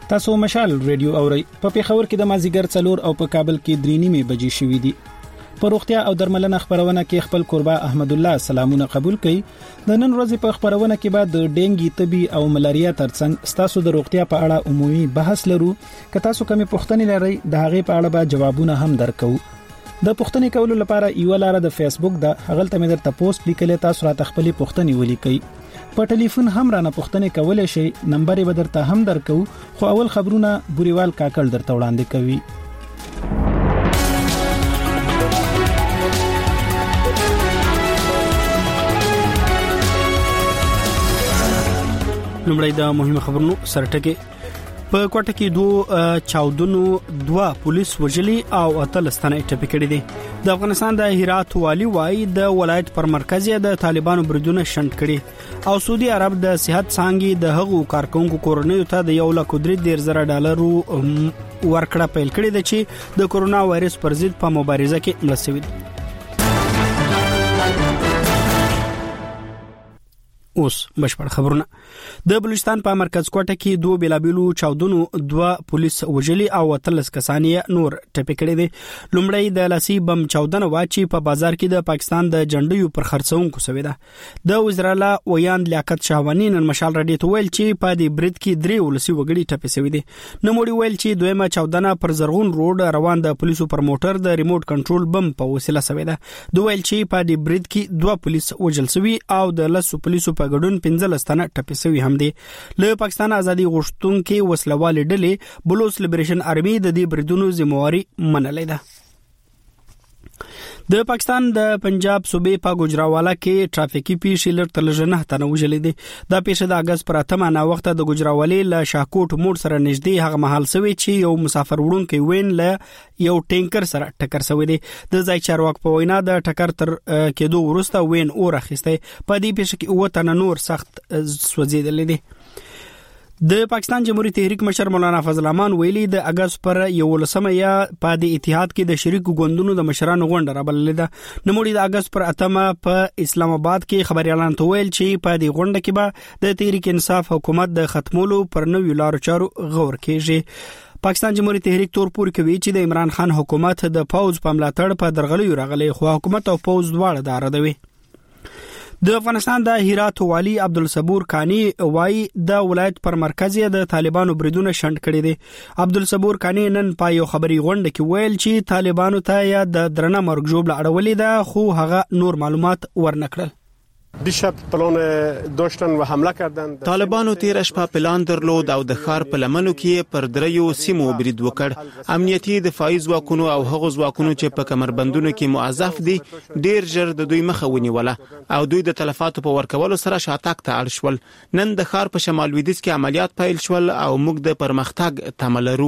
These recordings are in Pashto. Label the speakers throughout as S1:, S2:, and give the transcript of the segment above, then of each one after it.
S1: تاسو مشال ریډیو اورئ په پیښور کې د مازیګر 4 او په کابل کې 3:30 بجې شوې دي. په روغتیا او درملنه خبرونه کې خپل قربا احمد الله سلامونه قبول کړي. د نن ورځې په خبرونه کې بعد د ډینګي تبي او ملاریا ترڅنګ تاسو د روغتیا په اړه عمومي بحث لرو. که تاسو کومې پوښتنې لرئ د هغې په اړه به جوابونه هم درکو. د پوښتنې کولو لپاره یو لاره د فیسبوک د هغه ته مې درته پوسټ لیکلې، تاسو راته خپلې پوښتنې ولیکئ. په ټلیفون هم رانه پوښتنې کولای شئ، نمبر یې به درته هم درکو، خو اول خبرونه بوريوال کاکل درته وړاندې کوي. لومړی د مهمه خبرونو سرټکي. په کوټه کې 2 چاودنو 2 پولیس وژلي او 13 تنه ټپي کړي دي. د افغانستان د هرات والی وایي د ولایت پر مرکز یې د طالبانو بریدونه شنډ کړي او سعودي عرب د صحت څانګې د هغو کارکونکو کورنیو ته د $1,300 ورکړه پیل کړې ده چې د کورونا وایرس پر ضد په مبارزه کې مرسته وکړي. اوس بشپړ خبرونه. د بلوچستان په مرکز کوټه کې 2 بیلابیلو چاودنو 2 پولیس وژلي او 13 کسان نور ټپي کړي دي. لومړی د لاسي بم چاودنه واچي په بازار کې د پاکستان د جنډیو پر خرڅونکو سوي ده. د وزرالله ویان لیاقت شاهوانی نن مشال رادیو ته ویل چې په دې برید کې 3 ولسی وګړي ټپي شوي دي. نوموړي ویل چې دویمه چاودنه پر زرغون روډ روان د پولیسو پر موټر د ریموټ کنټرول بم په وسیله سوي ده. دوی ویل چې په دې برید کې 2 پولیس وژل شوي او د 10 پولیسو په ګډون 15 تنه ټپي شوي هم دي. له پاکستان ازادي غوښتونکو وسلوال ډلې بلوچ لیبریشن آرمي د دې بریدونو ذمہواری منلې ده. د پاکستان د پنجاب صوبې په ګوجراوالا کې ټرافیکي پیښې لړ نه تنه وژلې دي. دا پیښه د اگست پر 8 نه وخت د ګوجراوالې له شاهکوټ موړ سره نږدې هغه محل سوي چې یو مسافر وړونکی وین له یو ټینکر سره ټکر شوی دی. د ځای چارواک په وینا د ټکر تر کېدو وروسته وین اور اخیسته. په دې پیښه کې 9 تنه نور سخت سوځیدل دي. د پاکستان جمهوریت تحریک مشر مولانا فضل الرحمن ویلي د اگست پر 11 یا په د اتحاد کې د شریکو ګوندونو د مشرانو غونډه رابللې ده. نوموړي د اگست پر 8 په اسلام آباد کې خبريالان ته ویل چې په دې غونډه کې به د تحریک انصاف حکومت د ختمولو پر نوې لارو چارو غور کیږي. پاکستان جمهوریت تحریک تور پور کوي چې د عمران خان حکومت د فوج په ملاتړ په درغلیو راغلي، خو حکومت او فوج دواړه د اړه د افغانستان د هرات والی عبدالصبور کانی وای د ولایت پر مرکز یې د طالبانو بریدونه شنډ کړي دي. عبدالصبور کانی نن په یو خبري غونډه کې ویل چې طالبانو ته یا د درنه مرګ جوړ اړولې ده، خو هغه نور معلومات ورنکړل.
S2: دیشب پلان داشتن و حمله کردن.
S3: طالبانو تیر شپه پلان درلود او د ښار په لمنو کې پر دریو سیمو برید وکړ. امنیتي دفاعي ځواکونو او هغو ځواکونو چې په کمربندونو کې موظف دي ډیر ژر د دوی مخه ونیوله او دوی د تلفاتو په ورکولو سره شاتګ ته اړ شول. نن د ښار په شمال لویدیځ کې عملیات پیل شول او موږ د پرمختګ تمه لرو.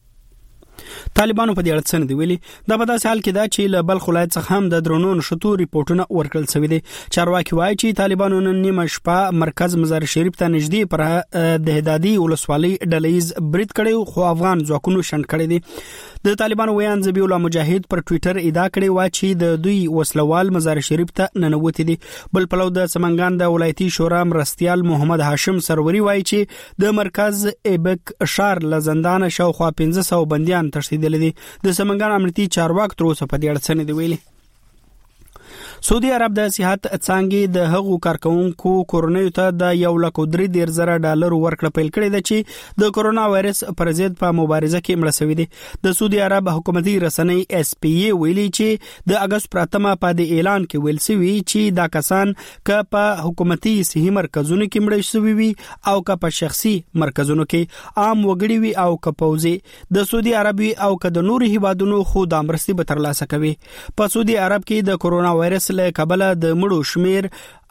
S1: طالبانو په دې اړه څه نه دی ویلي. دا په داسې حال کې ده چې له بلخ ولایت څخه هم د درونو نشټو ریپورتونه ورکړل شوي دي. چارواکي وایي چې طالبانو نن نیمه شپه مرکز مزار شریف ته نږدې پر د هدادي ولسوالۍ ډلهیز برید کړی، خو افغان ځواکونو شنډ کړی دي. د طالبانو ویان ذبیح الله مجاهد پر ټوئیټر ادعا کړې و چې د دوی وسلوال مزار شریف ته ننوتي دي. بل پلو د سمنګان د ولایتي شورا مرستيال محمد هاشم سروري وایي چې د مرکز ایبک اشار لزندان شاوخوا 1500 بنديان تشدید دي. د سمنګان امنیتي چارواک تر اوسه په دې اړه څه نه دی ویلي. سعودي عرب د صحت څانګې د هغو کارکونکو کورنیو ته د $1,300 ورکړه پیل کړې ده چې د کورونا وایرس پر ضد په مبارزه کې مړه شوي دي. د سعودي عرب حکومتي رسنۍ SPA ویلي چې د اگست پر 8 په د اعلان کې ویل شوی چې دا کسان که په حکومتي صحي مرکزونو کې مړه شوي وي او که په شخصي مرکزونو کې عام وګړي وي او که پوځي د سعودي عربي او که د نورو هیوادونو خو د امرستي به ترلاسه کوي. په سعودي عرب کې د کورونا وایرس له کبله د مړو شمیر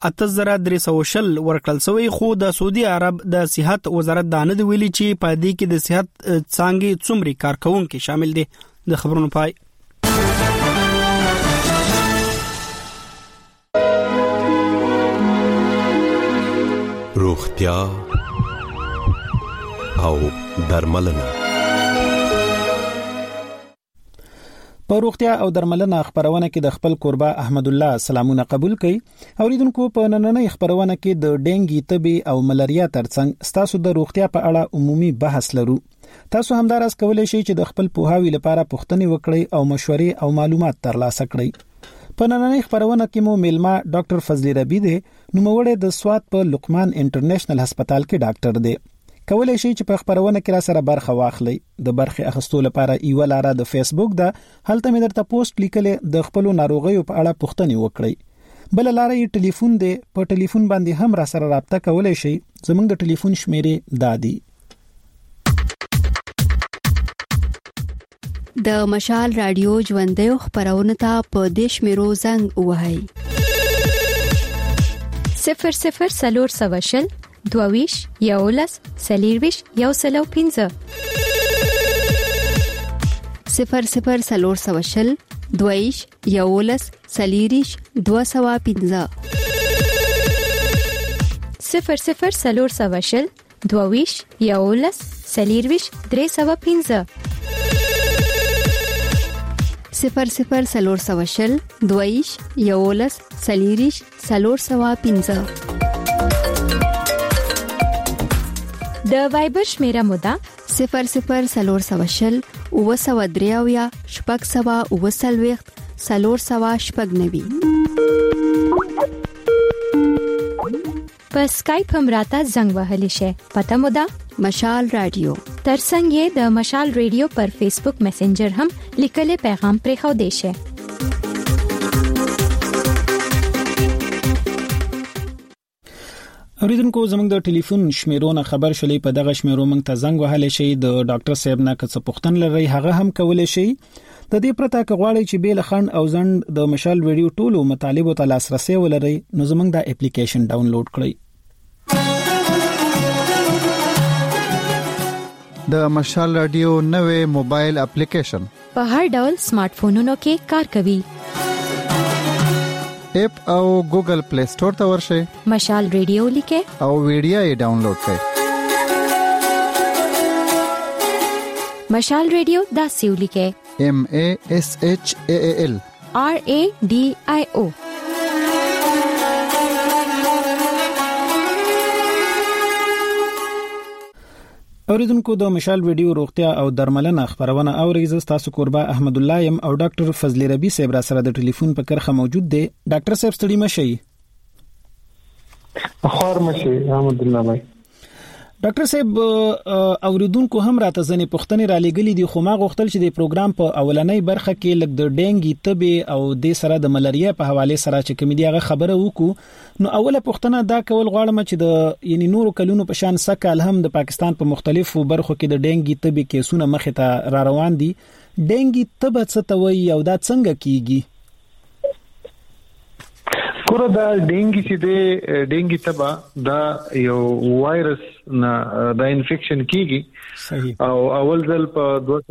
S1: 8320 ورکړل شوی، خو د سعودي عرب د صحت وزارت دا نه دی ویلي چې په دې کې د صحت څانګې څومره کارکونکو شامل دي. د خبرونو پای.
S4: روغتیا او درملنه. په روغتیا او درملنه خبرونه کې د خپل قربا احمد الله سلامونه قبول کړي. اوریدونکو په نننۍ خبرونه کې د ډینګي تبي او ملاریا ترڅنګ ستاسو د روغتیا په اړه عمومي بحث لرو. تاسو همدارس کولای شئ چې د خپل پوهاوي لپاره پوښتنې وکړئ او مشورې او معلومات ترلاسه کړئ. په نننۍ خبرونه کې مو میلما ډاکټر فضلی ربی دی، نوموړی د سوات په لقمان انټرنیشنل هسپتال کې ډاکټر دی. کولای شئ چې په خبرونه کې را سره برخه واخلئ. د برخه اخستو لپاره یو لاره د فیسبوک ده، هلته مې درته پوسټ لیکلې د خپل ناروغیو په اړه پوښتنې وکړئ. بل لاره یې ټلیفون دی، په ټلیفون باندې هم را سره رابطه کولای شئ. زموږ د ټلیفون شمیرې دادي:
S5: د مشال رادیو ژوندۍ خبرونه ته په دیش میرو زنګ وهاي 00 22 یولس سلیرویش یو سلو 15 00 سلور 22 یولس سلیریش 215 00 سلور 22 یولس سلیرویش 315 00 سلور 22 یولس سلیریش 315 د وایبر شمیره مودا 00 سلور 903 شپږ سوا وسلويخت سلور سوا شپږ نوي. په اسکایپ هم راته زنګ وهلی شي. پته مودا مشال رادیو. ترڅنګ یې د مشال رادیو پر فیسبوک میسنجر هم لیکلي پیغام پرې خو دی شي.
S4: اوریدونکو زموږ د ټلیفون شمیرونه خبر شولې په دغه شمیرو موږ ته زنګ وهلی شي. د ډاکټر صاحب نه څه پوښتنه لري هغه هم کولای شي. د دې پرته کغواړي چې بیل خند او زند د مشال ویډیو ټولو مطالبو ته لاسرسي ولري نو زموږ د اپلیکیشن ډاونلوډ کړئ.
S6: د مشال رادیو نوې موبایل اپلیکیشن
S5: په هر ډول سمارټ فونونو کې کار کوي.
S6: اپ او ګوګل پلی سٹور ته ورشئ.
S5: مشال رادیو لیکه
S6: او ویډیو یې ډاونلوډ کړئ.
S5: مشال رادیو داسې ولیکه
S6: MASHAAL
S5: RADIO.
S4: اوریدونکو د مشال ویډیو روغتیا او درملنه خبرونه اوریز تاسو قربا احمد الله يم او ډاکټر فضلی ربی صاحب را سره د ټلیفون په کرخه موجود دی. ډاکټر صاحب ستړي مشي.
S2: اخر مشي احمد الله بھائی.
S4: ډاکټر صاحب اوریدونکو هم راته ځنې پوښتنې را لګلې دي خو ما غوښتل چې د پروګرام په اولنۍ برخه کې لږ د ډینګي تبي او د سره د ملاریا په حواله سره چې کوم دی هغه خبره وکړو. نو اوله پوښتنه دا کول غواړم چې د یعنی نورو کلونو په شان سکه هم د پاکستان په مختلفو برخو کې د ډینګي تبي کیسونه مخه ته را روان دي. ډینګي تبه څه ته وایي او دا څنګه کیږي؟
S7: ګوره دا ډینګي چې دی ډینګي تبه دا یو وایرس نه دا انفیکشن کیږي.
S4: صحیح.
S7: او اول ځل په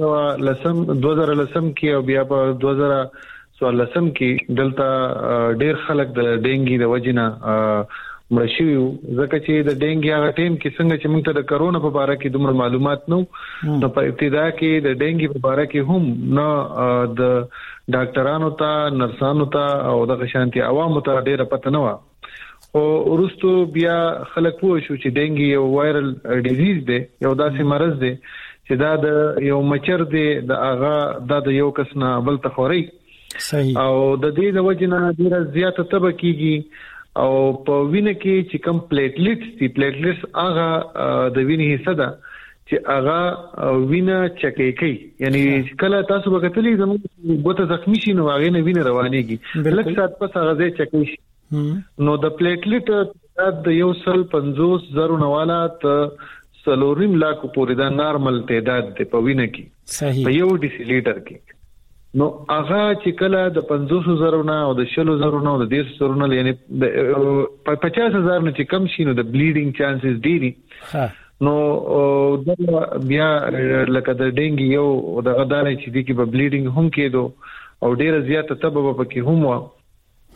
S7: 2010 کې او بیا په 2014 کې دلته ډیر خلک د ډینګي د وجنه مړ شوي ځکه چې د ډینګي هغه ټیم کې څنګه چې موږ ته د کرونا په اړه کې دومره معلومات نو په ابتدا کې د ډینګي په اړه کې هم نه د ډاکټرانو ته نرسانو ته او د شانتي عوامو ته ډیره پته نه و. او ورستو بیا خلک پوه شو چې ډینګي یو وایرل ډیزیز دی، یو داسې مرض دی چې دا د یو مچر دی د هغه د یو کس نه بل ته خوري.
S4: صحیح.
S7: او د دې د وجنه ډیره زیاته تبه کیږي او په وینه کې چې کم پلیټلیټس هغه د وینې حصہ ده چې هغه وینه چکې کوي. یعنی کله تاسو وکړئ زموږ ګوته زخمی شي نو هغه نه وینه روانيږي لکه سات پس هغه ځای چکې شي. نو د پلیټلیټ د 150,000 نواله ته 3 لک پورې دا نارمل تعداد دی په وینه کې.
S4: صحیح.
S7: په یو ډیسی لیټر کې. نو هغه چې کله د 50,000 نه او د 60,000 نه او د 10,000 نه یعنی د 50,000 نه چې کم شي نو د بلیډینګ چانسز ډیری. نو بیا لکه د ډینګي یو د غدانې چې دی کې په بلیډینګ هم کېدو او ډیره زیاته تبه په کې هم و.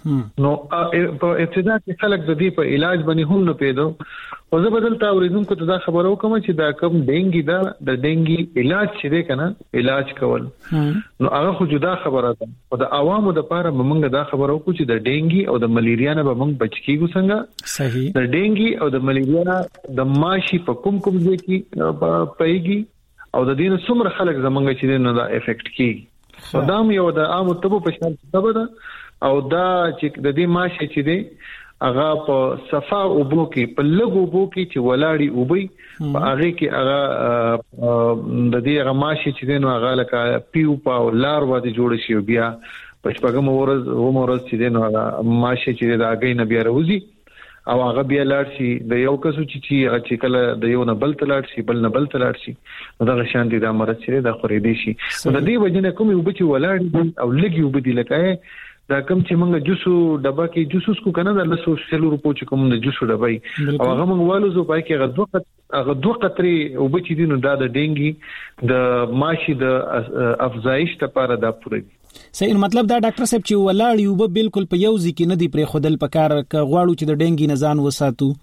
S7: نو په ابتدا کې خلک د دې په علاج باندې هم نه پیدو او زه بدلته اوریدونکو ته دا خبرو کوم چې دا کوم ډینګي دا د ډینګي علاج چې دی کنه علاج کول نو هغه خو جدا خبره ده او د عوامو د لپاره موږ دا خبرو کو چې د ډینګي او د ملیریا نه به موږ بچ کیږو څنګه
S4: صحیح
S7: د ډینګي او د ملیریا د ماشي په کوم ځای کې پېږي او د دې څومره خلک زمونږ چې نه دا افیکټ کیږي او دا یو د عامو طب په شان څه ده او دا چې د دې ماشي چې دی هغه په صفا اوبو کې په لګو اوبو کې چې ولاړی اوبي په هغه کې هغه د دې هغه ماشي چې دینو هغه لکه پیو پاو لار واده جوړ شي بیا په شپږم ورځ چې دینو هغه ماشي چې د هغه نه بیا راوځي او هغه بیا لاړ شي د یو کسو چې کله د یو نه بل تلاړ شي بل نه بل تلاړ شي دا شان دي د مرض چې د خورېدي شي د دې وجنه کوم یو بچي ولاړ او لګي وبدي لکه دا کوم چې موږ جوسو ډبا کې جوسوس کو کنه د 100 روپو چې کوم د جوسو ډبای او هغه موږ والو زو پای کې هغه دوه قطري او بچی دي نو دا د ډینګي د ماشي د افزایش لپاره دا پوره دي
S4: صحیح مطلب دا ډاکټر صاحب چې ولاړ یو به بالکل په یو ځکه نه دی پر خودل پکار ک غواړو چې د ډینګي نه ځان وساتو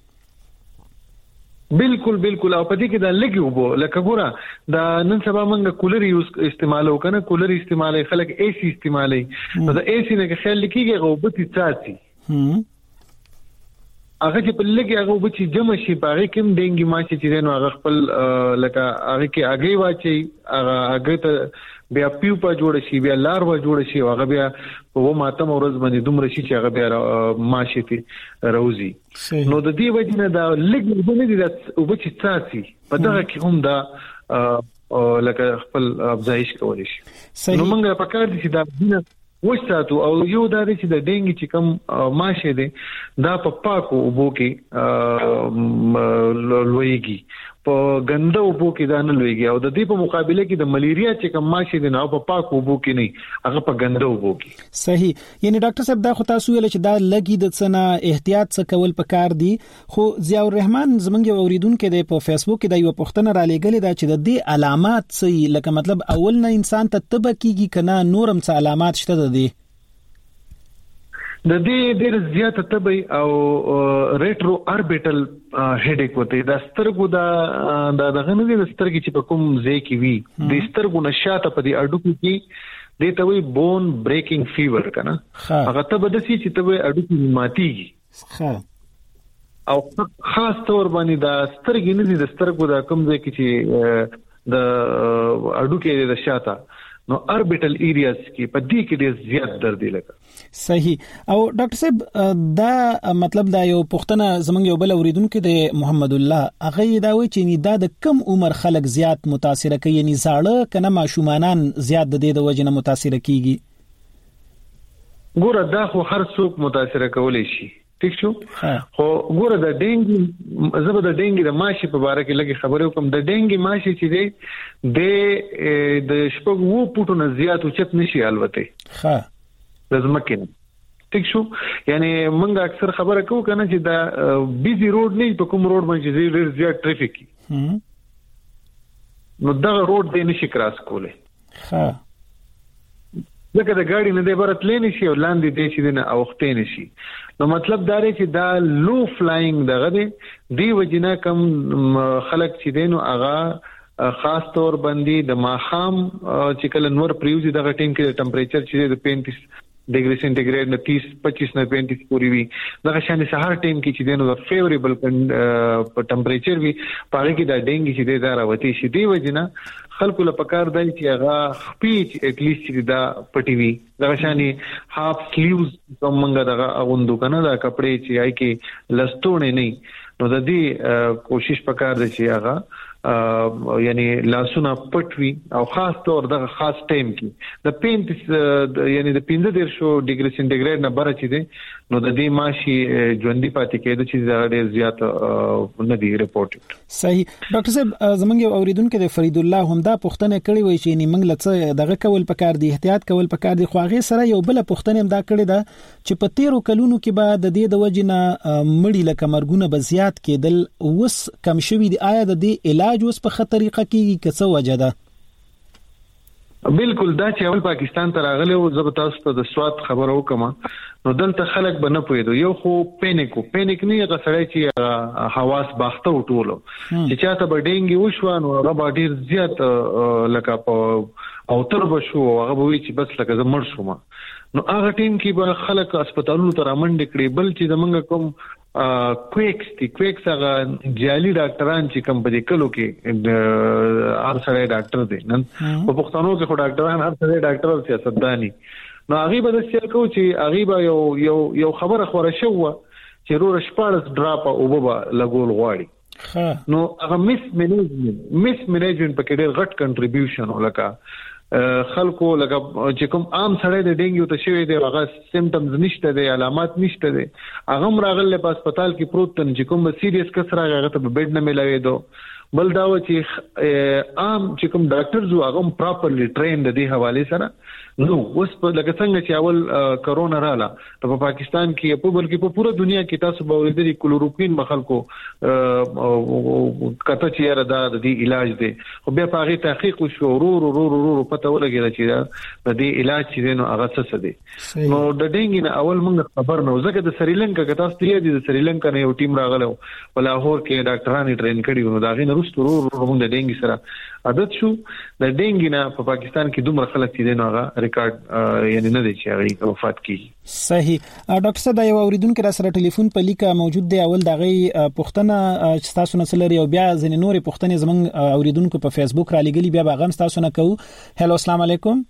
S7: بالکل او په دې کې دا لګي وبو لکه ګوره دا نن سبا موږ کولر یوز استعمالو کنه کولر استعمالي خلک اي سي استعمالي نو دا اي سي نه خیال لکېږي غوبتي ساتي هغه چې په لګي هغه وبچي جمع شي په هغه کې ډینګي ماشي چې نو هغه خپل لکه هغه کې هغه واچي هغه ته بیا پیو په جوړ شي بیا لار و جوړ شي هغه بیا په ماتم ورځ باندې دومره شي چې هغه بیا ماشي ته روزي نو د دې وجه نه دا لګي باندې دا وبچي ساتي په دغه کې هم دا لکه خپل افزایش کولی شي نو موږ په کار دي چې دا وښتاتو او یو دا چې د ډینګي چې کوم ماشه دي دا په پاکو اوبو کې لویږي په ګنده اوبو کې دا نه لویږي او د دې په مقابله کې د ملیریا چې کوم ماشه دي نو په پاکو اوبو کې نه هغه په ګنده اوبو کې
S4: صحیح یعنی ډاکټر صاحب دا خو تاسو ویل چې دا لګي د څنګه احتیاط څه کول پکار دي خو ضیاء الرحمن زمونږ اوریدونکو د په فیسبوک کې دا یو پوښتنه را لګلې دا چې د دې علامات څه لکه مطلب اول نه انسان ته تبه کیږي کنه نورم څه علامات شته د دې
S7: د دې ډېر زیاته تبي او ریټرو اربیټل هډیک وته د سترګو د غنې د سترګې چې په کوم ځای کې وي د سترګو نشاته په دې اډو کې د ته وي بون بریکینګ فیور کنه هغه ته بدسي چې ته اډو کې ماتيږي او خاص تور باندې د سترګې نه د سترګو د کوم ځای کې چې د اډو کې د شاته نو اربیټل ایریاز کې په دې کې ډېر زیات درد لګا
S4: صحیح او ډاکټر صاحب دا مطلب دا یو پوښتنه زمونږ یو بل اوریدونکو د محمد الله هغه دا وایي چې دا د کم عمر خلک زیات متاثر کوي یعنی زاړه کنه ماشومانان زیات د دې د وجنه متاثر کیږي
S7: ګوره دا خو هر څوک متاثر کولای شي ٹھیک شو خو ګوره د ډینګي زبر د ډینګي د ماشي په اړه کې لګي خبرې کوم د ډینګي ماشي چې دی د شپږ وو پټو نه زیات اوچت نشي الوته
S4: ها
S7: لازم کې ٹھیک شو یعنی موږ اکثر خبره کوو کنه چې دا بیزی روډ نه په کوم روډ باندې ډیر زیات ټریفیک نو دا روډ دی نشي کراس کوله
S4: ها
S7: لکه د گاډي نه د برتلې نشي او لاندې دی چې نه اوختې نشي نو مطلب دا دی چې دا لو فلاینګ دغه دی وجنه کم خلک چې دینو اغا خاص طور باندې د ماخام چې کله نور پریوزي دغه ټیم کې ټمپریچر چې د 35 ډیګري سنټیګریډ نه 30-25 نه 35 پورې وي دغه شان سهار ټیم کې چې دینو د فیوریبل ټمپریچر وي پاره کې د ډینګي چې دا راوتی شي دی وجنه خلکو له پکار دی چې هغه خپيچ اټ لیست چې دا پټي وي دغه شاني هاف سلیوز کومنګ دغه اغوندو کنه دا کپڑے چې آی کې لستونه نه نو د دې کوشش پکار دی چې هغه یعنی لاسونه پټوي او خاص طور د خاص ټایم کې د 35 یعنی د 15 ډیګري سنټیګریډ نه بره چي دي نو د دې ماشي ژوندۍ پاتې کېدو چې دا ډېر زیات نه دی ریپورټډ
S4: صحیح ډاکټر صاحب زمونږ اوریدونکو د فرید الله هم دا پوښتنه کړې وای چې موږ لڅ دغه کول پکار دی احتیاط کول پکار دی خو هغه سره یو بل پوښتنه هم دا کړې ده چې په 13 کلونو کې بعد د دې د وجنه مړی لکه مرګونه به زیات کېدل اوس کم شوی دی آیا د دې علاج اوس په خطرېقه کې څه وجه ده
S7: بالکل دا چې اول پاکستان ته راغلی او زه به تاسو ته د سواد خبر وکم نو دلته خلک به نه پوهېدو یو خو پینیک نه هغه سړی چې حواس باخته وټولو چې چاته به ډینګي وشو نو هغه به ډیر زیات لکه په او تر بشو هغه به وی چې بس لکه زه مړ شوم نو هغه ټیم کې به خلک هسپتالونو ته رامنډ کړي بل چې زمونږ کوم کویکس هغه جالي ډاکټران چې کوم په دې کلو کې هر سړی ډاکټر دی نن په پښتنو کې خو ډاکټران هر سړی ډاکټر او سیاستداني نو هغه به د سیل کو چې هغه به یو خبره خوره شو چې رور شپارس ډراپ او بابا لګول غواړي نو هغه میس مینجمنت په کې ډېر غټ کنټریبیوشن ولکه خلکو لکه چې کوم عام سړی د ډینګیو ته شوی دی هغه سیمټمز نشته دی علامات نشته دی هغه راغله په هسپتال کې پروت تن چې کوم سیریس کس راغی هغه ته بیډ نه ملاوي دو بل دا و چې عام چې کوم ډاکټر زو هغه پراپرلی ټرینډ دی حواله سره نو اوس په لکه څنګه چې اول کرونا رااله په پاکستان کې په بلکې په پوره دنیا کې تاسو به ورته کلوروکوین مخالکو کته چې را د دې علاج دی خو بیا په هغه تحقیق وشو ورو پته ولګی چې د دې علاج چې نو هغه څه دی نو د ډینګ نه اول موږ خبر نو ځکه د سریلانکا کې تاسو ته د سریلانکا نه یو ټیم راغلو په لاهور کې ډاکټرانو ټرین کړي نو دا غي نه رستو موږ د ډینګ سره عادت شو د ډینګ نه په پاکستان کې دومره خلک دي نو هغه ریکارډ یعنی نه دی چې هغه وفات کیږي
S4: صحیح ډاکټر صاحب یو اوریدونکو را سره ټلیفون په لیکه موجود دی اول دغه پښتنه چې تاسو نه سره یو بیا ځنې نورې پښتنې زمنګ اوریدونکو په فیسبوک را لګلی بیا باغم تاسو نه کوو هلو السلام علیکم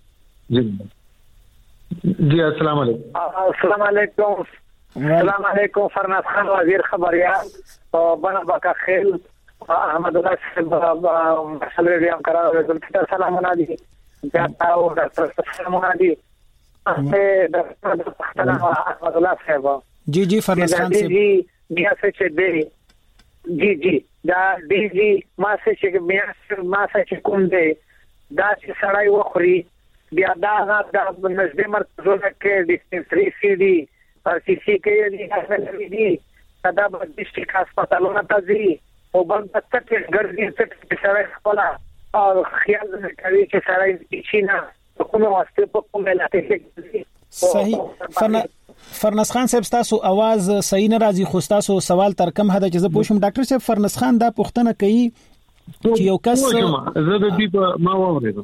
S7: جی السلام علیکم
S8: السلام علیکم السلام علیکم فرناز خان وزیر خبریال بنا باکا خیل احمد الله صاحب مسئله ریام قرار ورکړل سلامونه دي بیا تاسو ډاکټر سلامونه دي ډاکټر احمد الله صاحب
S4: جی فرناز خان صاحب
S8: جی بیا څه دی جی دا دی ما څه چې کوم دی دا چې سړی وخوري بیا دا د نږدې مرکزونو کې ډیسپنسری سي دي او سی سی کې دي دا د ډیسټریکټ هسپتالونو ته ځي او باندې تک ګرځي چې سړی خپل او خیال کوي چې سړی چې کومه واسطه په کومه لاته
S4: صحیح فرناز خان صاحب تاسو आवाज صحیح نه راځي خو تاسو سوال تر کم حد چې زه پوښوم ډاکټر صاحب فرناز خان دا پوښتنه کوي چې یو کس
S7: زه د دې په ما واورېدم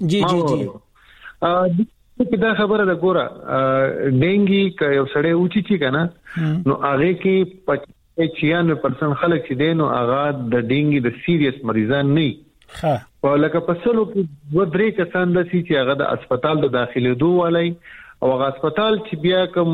S7: جی دا خبره ده ګوره ډینګي که یو سړی اوچی چی کنه نو هغه کې 96% خلک چې دینو هغه د ډینګي د سیریس مریضان نه په لکه په سلو کې 2-3 کسان د سي چې هغه د هسپتال د داخلي دوه ولای او هغه هسپتال چې بیا کوم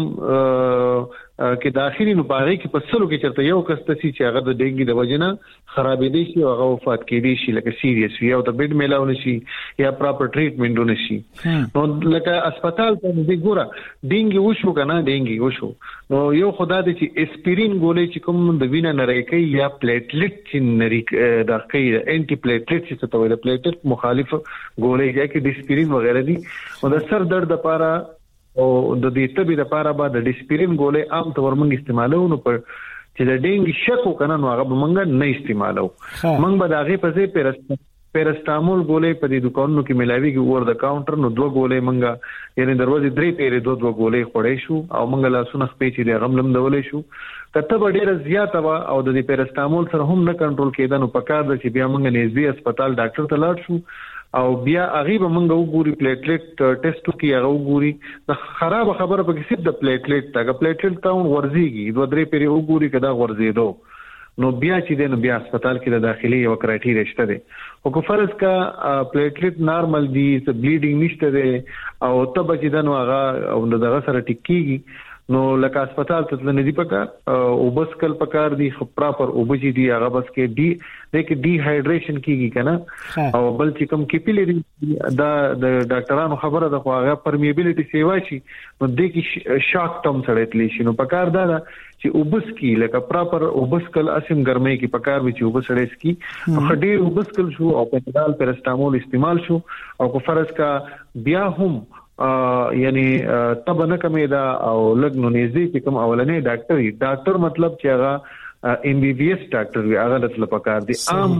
S7: کې داخلي نو باغې کې په سلو کې چرته یو کس ته چې هغه د ډینګي د وجنه خرابې دي شي او هغه وفات کېدي شي لکه سیریس وي او د بیډ میلاو نشي یا پراپر ټریټمنټ ونشي نو لکه هسپتال ته دې ګوره ډینګي وشو کنه ډینګي وشو نو یو خدای دې چې اسپرین ګولې چې کوم د وینه نری کوي یا پلیټلیټ چې نری د کوي انټي پلیټلیټ چې څه ته وایي د پلیټلیټ مخالف ګولې یا کې د اسپرین وغیرہ دي او د سر درد لپاره او د دې تبي لپاره به د ډیسپرین ګولې عام طور موږ استعمالو نو پر چې د ډینګ شک وکنه نو هغه موږ نه استعمالو موږ به دا غي په ځای پیرستامول ګولې په دې دکانونو کې ملاويږي ور د کاونټر نو 2 ګولې موږ یعنی دروازې 3 پیری 2 ګولې خورې شو او موږ لا سونه خپې چې د غملم دولې شو کته به ډیره زیاته وا او د پیرستامول سره هم نه کنټرول کېده نو پکار د چې بیا موږ نږدې هسپتال ډاکټر ته لاړ شو او بیا هغه به موږ وګوري پلیټلیټ ټیسټو کې هغه وګوري د خراب خبره په کې سید د پلیټلیټ تاګه پلیټلیټ کاون ورزيږي 2-3 پیری وګوري کدا ورزيدو نو بیا چې دنه بیا هسپتال کې د داخلي یو کرایټیریا شته دي او کو فرض کا پلیټلیټ نارمل دي بلیډینګ نشته دي او تب چې دنه هغه او دغه سره ټیکيږي نو لکه هسپتال ته تل ندی پکار او بس کل پکار دي پراپر او بجې دي هغه بس کې ډي هایډریشن کیږي کنه او بل چې کوم کیپیلری دا د ډاکټرانو خبره ده خو هغه پرمیبিলিټي سیوا شي نو د کی شاک ټم سره تلی شي نو پکار دا چې وبس کی لکه پراپر وبس کل اسیم ګرمۍ کی پکار وي چې وبس سره کی خډیر وبس کل شو او پنټال پیرستامول استعمال شو او کو فرض کا بیا هم یعنی تب نه کمې دا او لګ نو نږدې چې کوم اولنې ډاکټر مطلب چې هغه ام بي بي اس ډاکټر وي هغه د پکار دي عام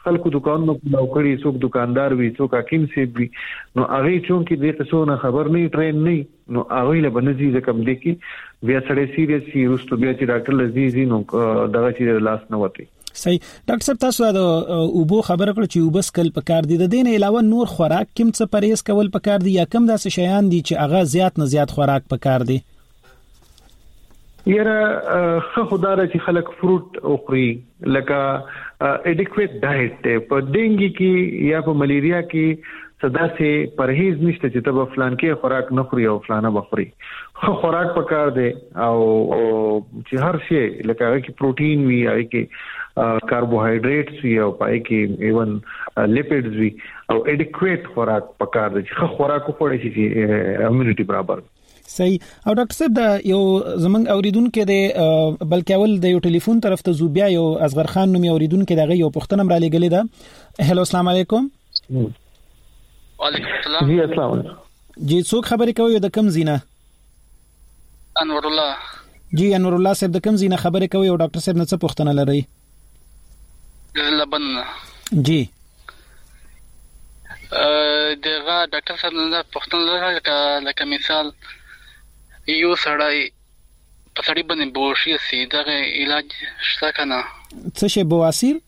S7: خلکو دکانونو نو کړی څوک دکاندار وي څوک حکیم سی وي نو هغه چون کې د قصونه خبر نه ټرین نه نو هغه له بنځي ځکه دې کې بیا سړی سیریس سی رستو بیا چې ډاکټر لذیذ نو دغه چې لاس نه وتی
S4: صحیح ډاکټر صاحب تاسو د اوبو خبره کړو چې وبس کل پکار دي د دین علاوه نور خوراک کوم څه پرهیز کول پکار دي یا کوم داسې شیان دي چې هغه زیات نه زیات خوراک پکار دي
S7: یاره خدای چې خلک فروټ او خوري لکه اډیکویټ ډایټ په ډینګي کې یا په ملیریا کې صدا سي پرهیز نشته چې تب فلان کې خوراک نه خوري او فلانه بخوري خوراک پکار دی او چې هر شی لکه هغه کې پروتین وي هغه کې کاربوهایډریټس وي او پای کې ایون لیپیډز وي او اډیکویټ خوراک پکار دی چې خوراک وخوري چې امونټي برابر
S4: صحیح او ډاکټر صاحب دا یو زمنګ اوریدونکو د بلکې اول د یو ټلیفون طرف ته زوبیا یو اصغر خان نومي اوریدونکو دغه یو پښتنه را لګلې ده هلو السلام علیکم
S9: وعلیکم السلام
S7: جی السلام علیکم
S4: جی څوک خبرې کوي د کم زینه
S9: انور الله
S4: جی انور الله صاحب د کم زینه خبرې کوي او ډاکټر صاحب نه څه پښتنه لري
S9: لبن
S4: جی
S9: دغه ډاکټر صاحب نه پښتنه لري لکه مثال یو سړی په سړی باندې بوشي سي دغه علاج شته کنه
S4: څه شی بواسیر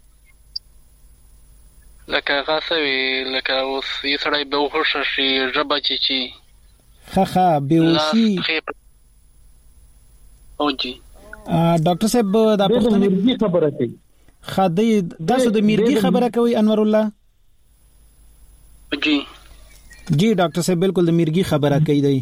S9: لکه غاسوي لکه اوس یو سړی به وښه شي ربا چی
S4: خخه بوشي
S9: او جی
S4: ډاکټر صاحب دا پښتنه
S7: مرګي خبره کوي
S4: خدای تاسو د مرګي خبره کوي انور الله
S9: جی
S7: جی
S4: ډاکټر صاحب بالکل د مرګي خبره کوي دی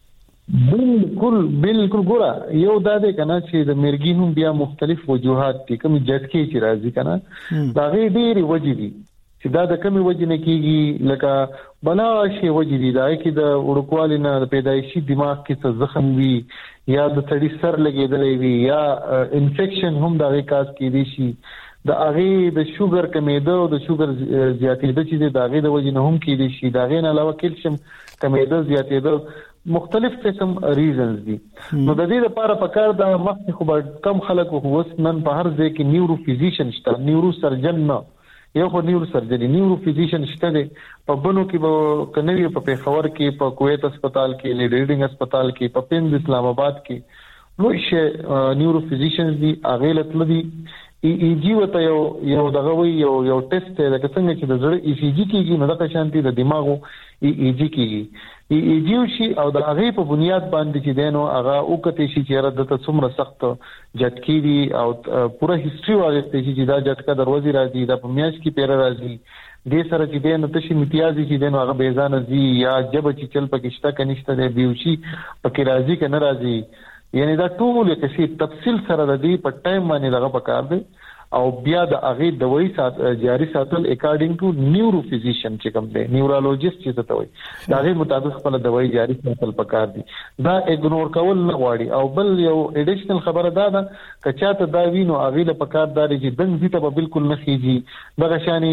S7: بالکل ګوره یو دا دی کنه چې د مرګي هم بیا مختلف وجوهات دي کوم جټکی چې راځي کنه دا غي ډېری وجې دي چې دا د کومي وجې نه کیږي لکه بلا شی وجې دي دا کې د وړوکوالي نه د پیدایشي دماغ کې څه زخم وي یا د تړي سر لګېدلې وي یا انفیکشن هم دا غي کاز کیدی شي د اغه د شوګر کمیدو او د شوګر زیاتېدو چې د اغه د وجې نه هم کیدی شي دا غي نه علاوه کیلشیم کمیدو زیاتېدو مختلف قسم ریزنز دي نو د دې لپاره پکار د مخکې خو کم خلک ووس نن په هر ځای کې نیورو فزیشن شته نیورو سرجن نه یو خو نیورو سرجن نیورو فزیشن شته دي په بنو کې به کنوي په پیښور کې په کویت هسپتال کې لیډینګ هسپتال کې په پیند اسلام آباد کې نو شي نیورو فزیشن دي اغه لته دي ای جی وته یو دغه وی یو ټیسټ لکه څنګه چې د زړه ای سی جی کېږي نو د شانتي د دماغو ای جی کېږي ای جی شي او د هغه په بنیاد باندې چې دینو هغه او کته شي چې را د څومره سخت جټکی دي او پوره هیستوري واغسته چې دا جټکا دروازې راځي دا په میاش کې پیر راځي د سره چې دینو تشي امتیازي چې دینو هغه بیزان دي یا جب چې چل پکشتا کنيشته دی بیوشي پکې راځي کنه راځي یعنی دا ټول کې تفصیل سره د دې په ټایم باندې لغه پکار دی او بیا د اغه دوی جاری ساتل اکارډینګ ټو نیورو فزیشن چې کوم دی نیورولوژیست چې ته وایي دا غي مطابق خپل دوی جاری ساتل پکار دي دا اګنور کول نه غواړي او بل یو اډیشنل خبره ده کچاته دا وینو اغه له پکار داري چې دنګ دي ته بالکل نه خيږي دغه شاني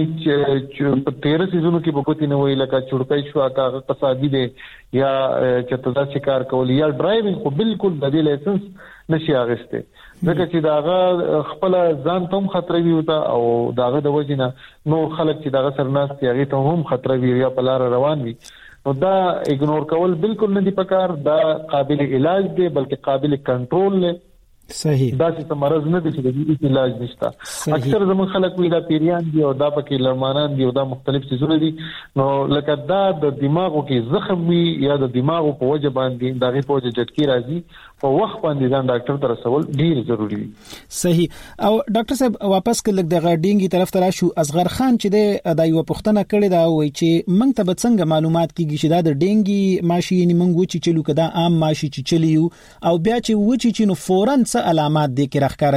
S7: چې په 13 سيزونو کې بوکوتی نه وای لکه چړکای شو اکا قصابي دي یا چې تدا شکار کول یا ډرایوینګ خو بالکل د دې لایسنس نشي اغسته ځکه چې داغه خپل ځان ته هم خطر وي او داغه د وجنه نو خلک چې داغه سرناست یغه ته هم خطر وي یا په لار روان وي نو دا اګنور کول بالکل نه دی پکار دا قابل علاج دی بلکې قابل کنټرول دی
S4: صحیح
S7: دا چې مرز نه دي چې د علاج نشته اکثر زمون خلک وی دا پیریان دي او دا پکې لړمانان دي او دا مختلف څیزونه دي نو لکه دا د دماغو کې زخم وي یا د دماغو په وجه باندې دا غي په وجه جټکی راځي په وخت باندې ځان ډاکټر ته رسول ډیر ضروری دي
S4: صحیح او ډاکټر صاحب واپس کله د غډینګي طرف ته راشو اصغر خان چې د یو پښتنه کړی دا وای چې موږ ته به څنګه معلومات کیږي چې دا د ډینګي ماشي یعنی موږ چې چلو کدا عام ماشي چې چلیو او بیا چې و چې نو فورن علامات دي کې راخاره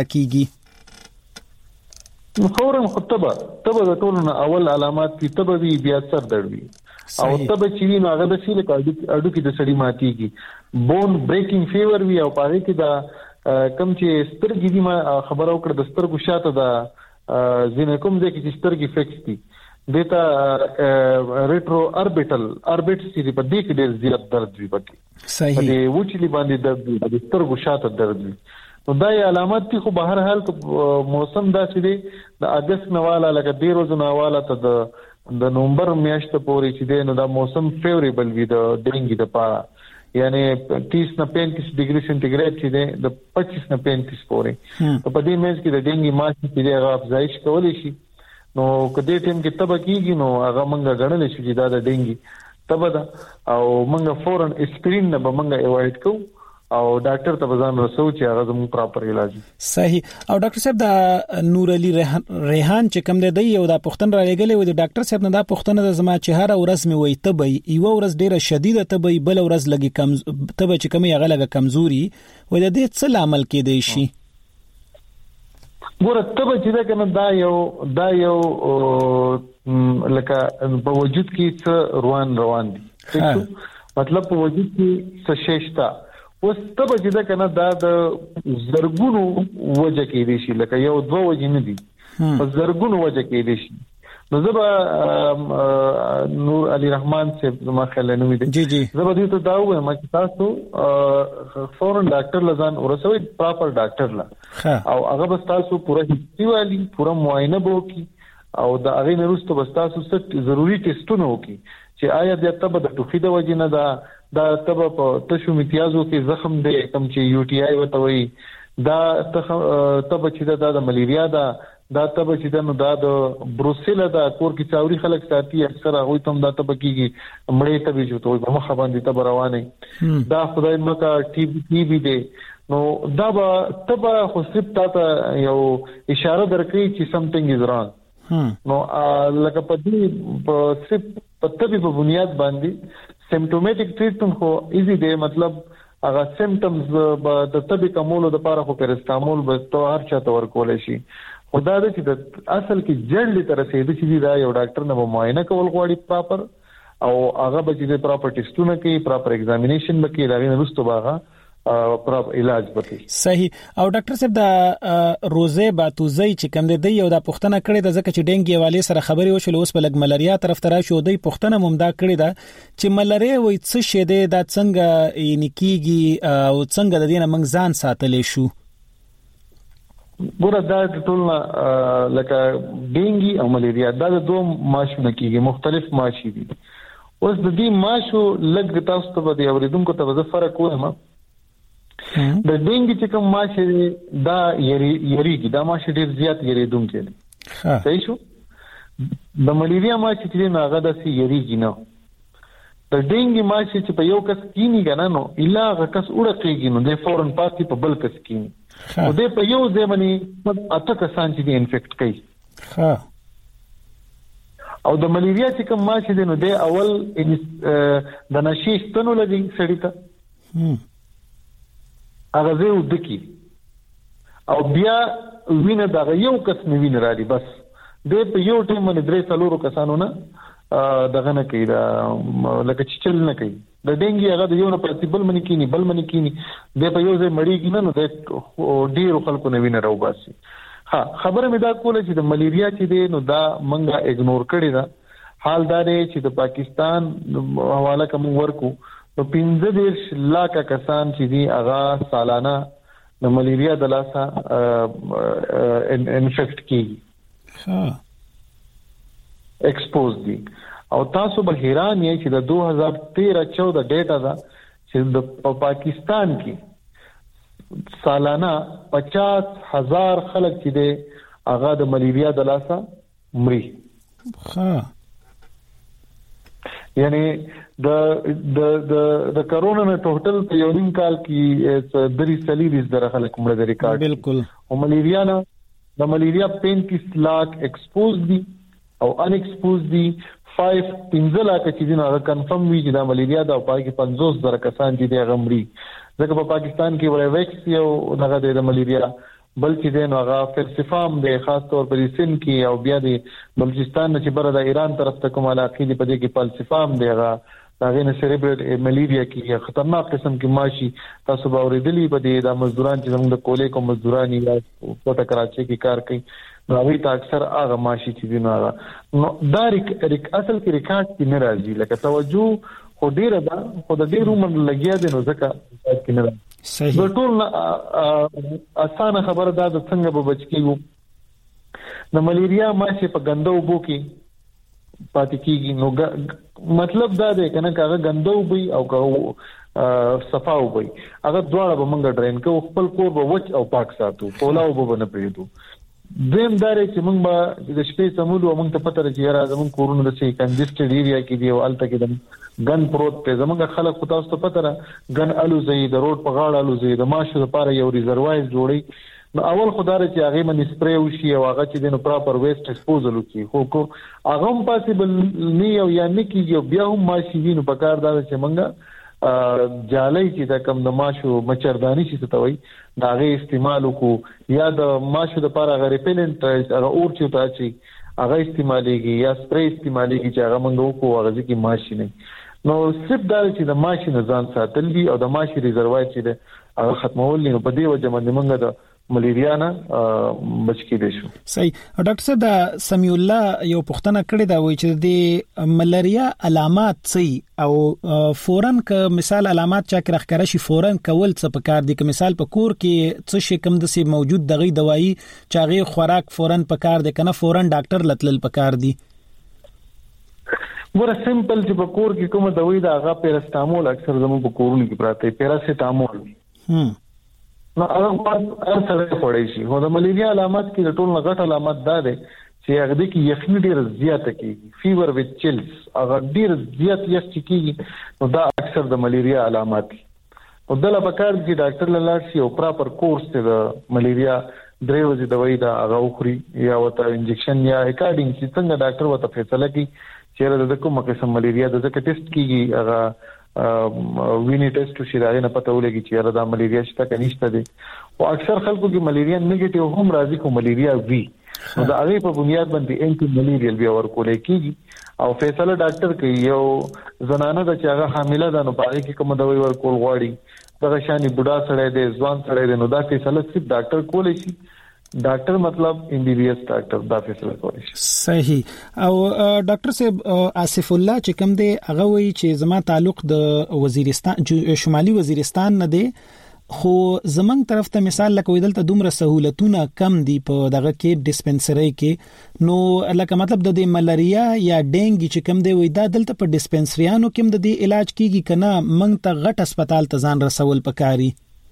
S4: کیږي
S7: فورن خطبه د ټولو اول علامات کی تبه وی بیا سر درد وی او تبه چې نو هغه د سیل اډو کې د سړی ماتيږي بون بریکینګ فیور وی او پاره کې دا کم چې سترګې دي ما خبرو کړ د سترګو شاته دا زینه کوم ځکه چې سترګې فکس دي دیتا ریټرو اربیټل چې په دې کې ډېر زیات درد وي پکې
S4: صحیح
S7: دې وچلی باندې درد وي د سترګو شاته درد وي نو دا علامات دي. خو به هر حال موسم داسې دی د اگست نواله لکه ډیر ورځې نواله ته د نومبر میاشت پورې چې دی نو دا موسم فیوریبل وي د ډینګي لپاره. یعنی 30 نه 35 ډیګري سنټیګریډ چې دی د 25 نه 35 پورې په دې میز کې د ډینګي ماشي چې دی هغه افزایش کولی شي. نو کدی ټیم کې تبه کیږي نو هغه منګه غړل شي چې دا د ډینګي تبه ده او منګه فورن اسپرین نه به منګه ایوایډ کوو او ډاکټر ته ځان رسو چې هغه زموږ پراپر علاج.
S4: صحیح. او ډاکټر صاحب دا نور علي ریحان چې کوم دی یو دا پښتن را لګلې و د ډاکټر صاحب نه دا پښتنه د زما چې هر ورځ مې وای ته به یو ورځ ډیره شدیده ته به بل ورځ لګي کم ته به چې کوم یې غلګه کمزوري و د دې څه عمل کې دی شي.
S7: ګوره ته به چې دا کنه دا یو لکه په وجود کې څه روان دي. مطلب په وجود کې څه شېشتا اوس ته به چې دا کنه دا د زرګونو وجه کې دي شي لکه یو دوه وجه نه دي په زرګونو وجه کې دي شي. نو زبا نور علي رحمان سے ما خیال نه وي
S4: جی
S7: زبا دې ته دا وایم چې تاسو فورن ډاکټر لزان ورسوي پراپر ډاکټر لا او هغه به تاسو پوره هیستوري والی پوره معاینه وکي او دا هغه نه وروسته به تاسو څه ضروری ټیسټونه وکي چې آیا د تبه د ټوخي د وجې نه دا تبه په تشو امتیازو کې زخم دی کوم چې یو ټي آی وته وي دا تبه چې دا د ملیریا دا تبه چې دا د بروسیلا دا کور کې چاوري خلک ساتي اکثر هغه ته دا تبه کیږي مړې تبه جو ته په مخ باندې تبه روانه دا خدای مکه ټي بي دی. نو دا تبه خو صرف ته یو اشاره درکړي چې سمثینګ از رانګ. نو لکه په دې صرف په طبي په بنیاد باندې سیمپټومټیک ټریټمنټ خو ایزي دی. مطلب هغه سیمپټمز د طبي کمولو لپاره خو پیرستامول به تو هر چا تور کولای شي. خدا دې چې د اصل کې جړلې تر رسیدي چې دا یو ډاکټر نه معاینه کول غواړي پراپر او هغه به چې پراپر ټیسټونه کوي پراپر ایگزامینیشن وکړي دا غوښتو رسټو باغه پراپر علاج وکړي.
S4: صحیح. او ډاکټر صاحب دا روزه باتوزي چې کوم دی یو دا پښتنه کړي د ځکه چې ډینګي حواله سره خبري وشول اوس په لګ ملاریا طرف ته راشو دی پښتنه ممدا کړي دا چې ملاریا وای څه شه دی دا څنګه نکیږي او څنګه د دینه منځ ځان ساتلې شو.
S7: ګوره دا ټولنه لکه ډینګي او ملاریا دا د دوه ماشونه کیږي مختلف ماشي دي. اوس د دې ماشو لګ تاسو ته به اوریدونکو ته به فرق وایم. د ډینګي چې کوم ماشه دا یریږي دا ماشه ډیر زیات یریدونکي دي. صحیح شو. د ملیریا ماشه چې نه هغه د سی یریږي نه. د ډینګي ماشه چې په یو کس کینی کنه نو الا هغه کس وړکېږي نو د فورن پاتې په بل کس کینی نو د په یو ځمني اته کسان چې انفیکټ کوي. او د ملیریا چې کوم ماشه دی نو د اول د نشي ستنو لګي سړی ته هغه زه ودکی او بیا وینه دا یو کس نه وینه راځي بس د په یو ټیم باندې درې څلورو کسانو نه دغه نه کوي دا لکه چې چل نه کوي. د ډینګي هغه د یو نه پرتیبل منی کینی بل منی کینی د په یو ځای مړیږي نه د ډیرو خلکو نه وینه راو باسي. خبره مې دا کوله چې د ملیریا چې دی نو دا منګه اګنور کړی دا. حال دا دی چې د پاکستان حواله کوم ورکو نو 15 لک کسان چې دي هغه سالانه د ملیریا د لاسه انفیکټ کیږي ایکسپوز دي. او تاسو به حیران یې چې د 2013-14 ډیټا دا چې د پاکستان کې سالانه 50,000 خلک چې دي هغه د ملیریا د لاسه مړي. یعنی د کرونا نه ټوټل په یو نیم کال کې 3 زره خلک مړه د ریکارډ.
S4: بالکل.
S7: او ملیریا نه د ملیریا 35 لک ایکسپوز دي او ان ایکسپوز دي 15 لک چې دي نه کنفرم وی چې د ملیریا د او پای کې 50 زره کسان دي هغه مړي. ځکه په پاکستان کې ولې ویکس یو دغه د ملیریا بل چې دین هغه فرسفام د خاص طور پر سین کې او بیا د بلوچستان چې بره د ایران طرف ته کومه علاقې دی په دې کې فلسفام دی هغه هغه نه سریبرل ملیریا کې خطرناک قسم کې ماشي تاسو به اوریدلی په دې د مزدوران چې زموږ د کولې کوم مزدوران یا په کراچي کې کار کوي نو هغه ته اکثر هغه ماشي چې دی نو دا اصل کې ریکارډ کې نه راځي لکه توجه خو ډیره ده خو د ډیرو من لګیا دي نو ځکه کې نه صحیح ټول اسانه خبره ده د څنګه به بچ کیږو د ملیریا ماشه په ګندو وبو کې پاتې کیږي نو مطلب دا دی کنه کاغه ګندو وبي او صفا وبي هغه دواړه به مونږ ډرین کوو خپل کور به وچ او پاک ساتو پولا وبو نه پریدو دیم داري چې مونږ به د شپې سمولو مونږ ته پته راځي را زمون کورونه د سي کنجستډ ایریا کې دی او الته کې د ګن پروت په زمونږ خلک خو تاسو ته پته را ګن الو زي د روډ په غاړه الو زي د ماشه لپاره یو ریزروایز جوړي نو اول خدای چې هغه باندې سپری وشي او هغه چې د پراپر ویسټ ډسپوزل وکړي خو هغه هم پاسبل نه یو یا نه کیږي بیا هم ماشي وینو په کار دا چې مونږه جالۍ چې دا کم د ماشو مچردانی شي ته وای دا غي استعمال کو یا د ماشو د لپاره غیر پیلنت هغه اور چې تا چې هغه استعماليږي یا سپری استعماليږي چې هغه مونږ کو هغه کې ماشي نه نو صرف دا چې د ماشي نه ځان ساتل دي او د ماشي ریزروای چې هغه ختمول نه په دې وجه باندې مونږ د ملیریا نه بچ کېدې شو.
S4: صحیح. ډاکټر صاحب دا سمیع الله یو پوښتنه کړې دا وایي چې د ملیریا علامات څه او فورن ک مثال علامات چا کې راخره شي فورن کول څه پکار دي ک مثال په کور کې څه شي کم د سي موجود دغه دوايي چاغي خوراک فورن پکار دي کنه فورن ډاکټر لتل پکار دي.
S7: ګوره سمپل چې په کور کې کومه دوايي دا هغه پیراسټامول اکثر زموږ په کورونو کې پراته پیراسټامول نو هغه هر سره خوړی شي خو د ملیریا علامات کې د ټول غټ علامات دا ده چې هغه د کې یخني ډیر زیاته کیږي فیور وذ چیلز هغه ډیر زیات یخ کیږي نو دا اکثر د ملیریا علامات دي او دله پکار چې ډاکټر لاله شي او پراپر کورس ته د ملیریا درې ورځې دوايي دا هغه وخوري یا وته انجکشن یا اکارډینګ چې څنګه ډاکټر وته فیصله کوي چې د کومه قسم ملیریا د ځکه ټیسټ کیږي هغه ویني ټیسټ شي دا نه پته ولګي چې دا ملیریا شته کنيشته دي او اکثر خلکو کې ملیریا نیگیټیو هم راځي خو ملیریا وی نو دا هغه په بنیاد باندې انټي ملیریال بیا ورکول کیږي او فیصله ډاکټر کوي یو زنانه د چې هغه حامله ده نو پاره کې کوم دوايي ورکول غواړي دا شاني بوډا سره دی ځوان سره دی نو دا فیصله صرف ډاکټر کولای شي ډاکټر مطلب MBBS ډاکټر دا فیصله کوي.
S4: صحیح. او ډاکټر صاحب آصف الله چې کوم دی هغه وایي چې زما تعلق د وزیرستان شمالي وزیرستان نه دی خو زمنګ طرف ته مثال لکه ویدل ته دومره سہولتونه کم دي په دغه کې ډیسپنسری کې نو لکه مطلب د ملیریا یا ډینګي چې کم دی وای دا دلته په ډیسپنسریانو کې د دې علاج کیږي کنه منګ ته غټ هسپتال ته ځان رسول پکاري.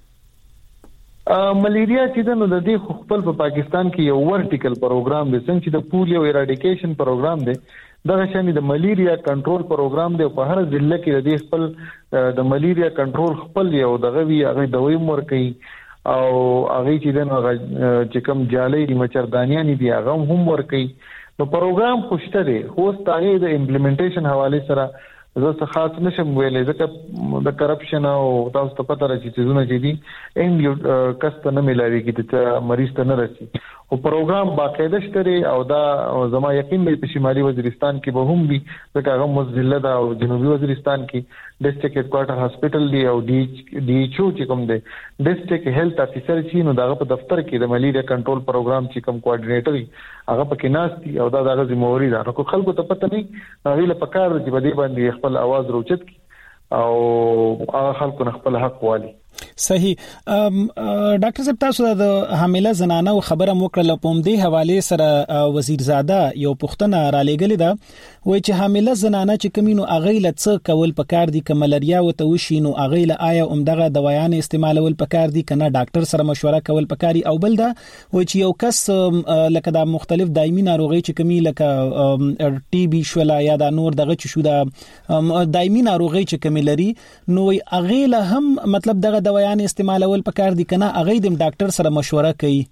S7: ملیریا چې نو د دې خپل په پاکستان کې یو ورټیکل پروګرام دی څنګه چې د پولیو ایراډیکیشن پروګرام دی دغه شان د ملیریا کنټرول پروګرام دی په هر ضلع کې د دې خپل د ملیریا کنټرول خپل یو دغه وی هغه دوی مور کوي او هغه چې نو چې کوم جالۍ د مچردانیان دي هغه هم ور کوي نو پروګرام خوشته دی خو ستاره د امپلیمنټیشن حواله سره زه څه خاص نشم ویلې ځکه د کرپشن او تاسو ته پته راځي چې زونه چې دي اند یو کست نه ملایوي کې چې مریض ته نه رسي او پروګرام باقاعده شته او دا زما یقین دی په شمالي وزیرستان کې به هم وي ځکه هغه مزله دا او جنوبي وزیرستان کې ډیسټریکټ هډکوارټر هاسپټل دی او DHO چې کوم دی ډیسټریکټ هیلث افیسر چې نو دغه په دفتر کې د ملیریا کنټرول پروګرام چې کوم کوارډینیټر هغه پکې ناشتي او دا دغه ذمہواری ده نو خلکو ته پته نه هغه له پکار چې بده باندې خپل आवाज روچت کی او هغه خلکو خپل حق والی.
S4: صحیح. ډاکټر صاحب تاسو د حامله زنانه خبره موکړه په دې حواله سره وزیرزاده یو پوښتنه را لېګلې ده وای چې حامله زنانه چې کمینو اغه لڅ کول پکار دي ک ملیریا وته وشي نو اغه له آیا عمدغه دوايان استعمالول پکار دي کنه ډاکټر سره مشوره کول پکاري او بل دا وای چې یو کس لکه دا مختلف دایمي ناروغي چې کمی لکه TB شولا یا دا نور دغه چې شو دا دایمي ناروغي چې کمی لري نو اغه له هم مطلب دغه دوايان استعمالول پکار دي کنه اغه د ډاکټر سره مشوره کوي.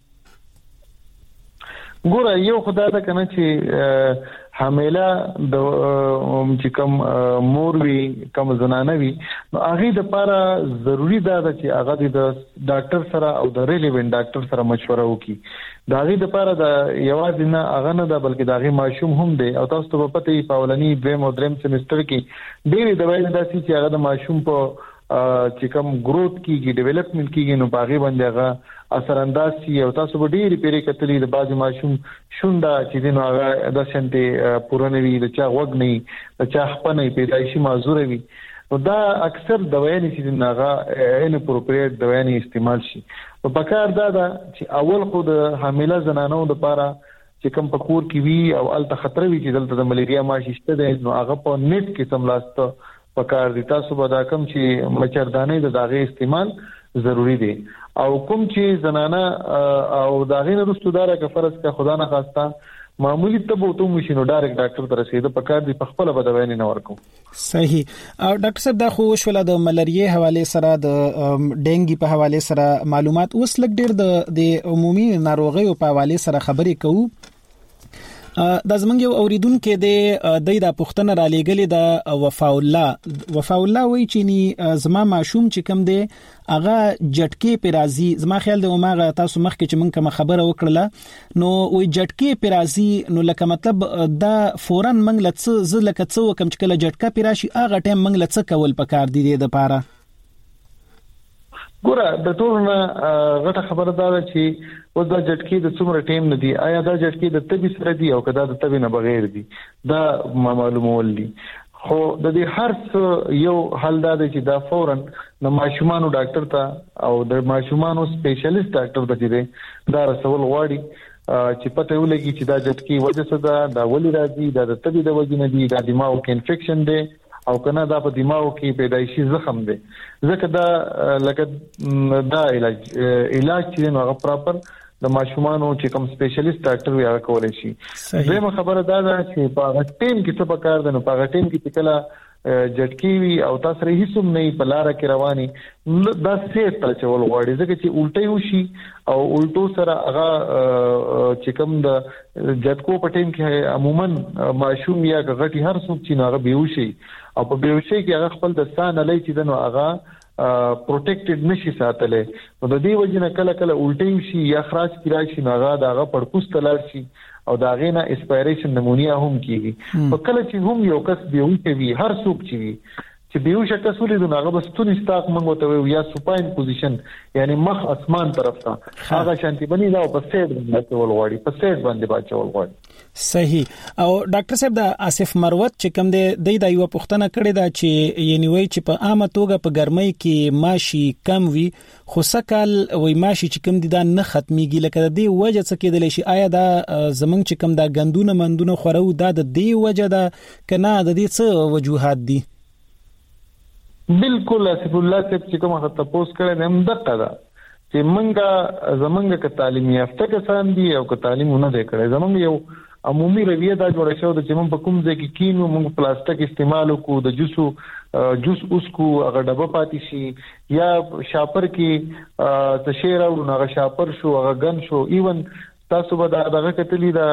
S7: ګوره یو خدای ته کنه چې حامله د چې کوم مور وی کوم زنانه وی نو هغه د لپاره ضروری ده چې هغه د ډاکټر سره او د ریلیونت ډاکټر سره مشوره وکړي دا هغه د لپاره د یوازې نه هغه نه ده بلکې دا هغه ماشوم هم دی او تاسو ته پته یې پاولني دویم او دریم سمستر کې ډېری دوايي داسې چې هغه د ماشوم په چې کوم گروث کیږي ډیولپمنٹ کیږي نو باغې باندې هغه اثر انداز شي او تاسو به ډېری پیری کتلې د باز ماشوم شونډه چې دینو هغه د شنته پورنوي د چا وګ نه د چا خپنه پیدایشي معذور وي دا اکثر دوايانې چې ناغه ان اپروپریټ دوايانې استعمال شي. په پکار دا چې اول خو د حامله زنانو لپاره چې کوم پکور کې وی او الته خطر وی چې دلته د ملیریا ماشي شته ده نو هغه په نیټ کې سملاسته پکار دي. تاسو به دا کوم چې مچردانې د داغه استعمال ضروری دی او کوم چې زنانه او داغه نه رستوداره که فرض کا خدا نه خواسته معمولی تبو تو مشینو ډایرکټ ډاکټر ته رسیدو په کار دی په خپل بدوینه نه ورکو.
S4: صحیح. او ډاکټر صاحب دا خو شول د ملاریا حواله سره د ډینګي په حواله سره معلومات اوس لګ ډیر د عمومي ناروغیو په حواله سره خبرې کوو. د زمنګ یو اوریدونکو د د پښتنه را لېګلې د وفا الله وی چې ني زما ماشوم چې کم دی اغه جټکی پیرازي زما خیال د عمره تاسو مخ کې چې مونږ کوم خبره وکړه نو وی جټکی پیرازي نو لکه مطلب دا فورن منګ لڅ ز لکه څو کم چې کله جټکا پیراشي اغه ټیم منګ لڅ کول پکار دي د پاره.
S7: ګوره د ټولنه غټه خبره ده چې و دا جټکی د څومره ټیم نه دی آیا دا جټکی د تبي سره دی او کدا د تبي نه بغیر دی دا معلومول دي. خو د دې هر څه یو حل دا دی چې دا فورن د ماشومانو ډاکټر ته او د ماشومانو سپیشلیست ډاکټر ته دی دا رسول غواړي چې پته ولګي چې دا جټکی وجه څه ده دا ولې راځي دا د تبي د وجه نه دی دا دماغ کې انفیکشن دی او کنه دا په دماغ کې پیدایشي زخم دی ځکه دا لکه دا علاج چې نو هغه پراپر د ماشومانو چې کوم سپیشلیست ډاکټر وي هغه کولای شي. زموږ خبره دا ده چې په هغه ټیم کې څه پکار ده نو په هغه ټیم کې کله جټکی وي او تاسو رہی سم نه په لار کې رواني دا سیټ ته چول غواړي ځکه چې الټي وشي او الټو سره هغه چې کوم د جټکو په ټیم کې عموما ماشوم یا غټي هر څوک چې هغه بیوشي او په بیوشي کې هغه خپل د سان لای چې دنو هغه پروټیکټډ نشي ساتلې نو د دې وجه نه کله کله الټي شي یا خراج کی راشي ناغه داغه پړپوس تلل شي او داغه نه اسپایریشن نمونیا هم کیږي په کله چې هم یو کس بیوي کوي هر څوک چې بیوي شکه سولې د ناغه بس تونی ستاق منغو ته یا سپاین پوزیشن یعنی مخ اسمان طرف ته هغه شانتي بني دا په سیټ باندې ولغړي په سیټ باندې باچول غواړي.
S4: صحیح. او ډاکټر صاحب دا آصف مروت چې کوم دی د یو پښتنه کړی دا چې یعنی وای چې په عامه توګه په ګرمۍ کې ماشي کم وي خو سکل وای ماشي چې کوم دي دا نه ختميږي لکه د دې وجه څه کېدل شي آیا دا زمنګ چې کوم دا غندونه مندونه خورو دا د دې وجه ده کنه د دې څه وجوهات دي؟
S7: بالکل آصف الله صاحب چې کومه تاسو کړی هم دغه ده چې زمونږ که تعلیم یافته کسان دي او که تعلیم نه دی کړی زمونږ یو عمومي رویه دا جوړه شو چې موږ په کوم ځای کې کینو موږ پلاستیک استعمال وکړو د جوس اوس کو هغه ډبه پاتې شي یا شاپر کې تشیر او هغه شاپر شو هغه ګن شو ایون تاسو به دغه کتلی دا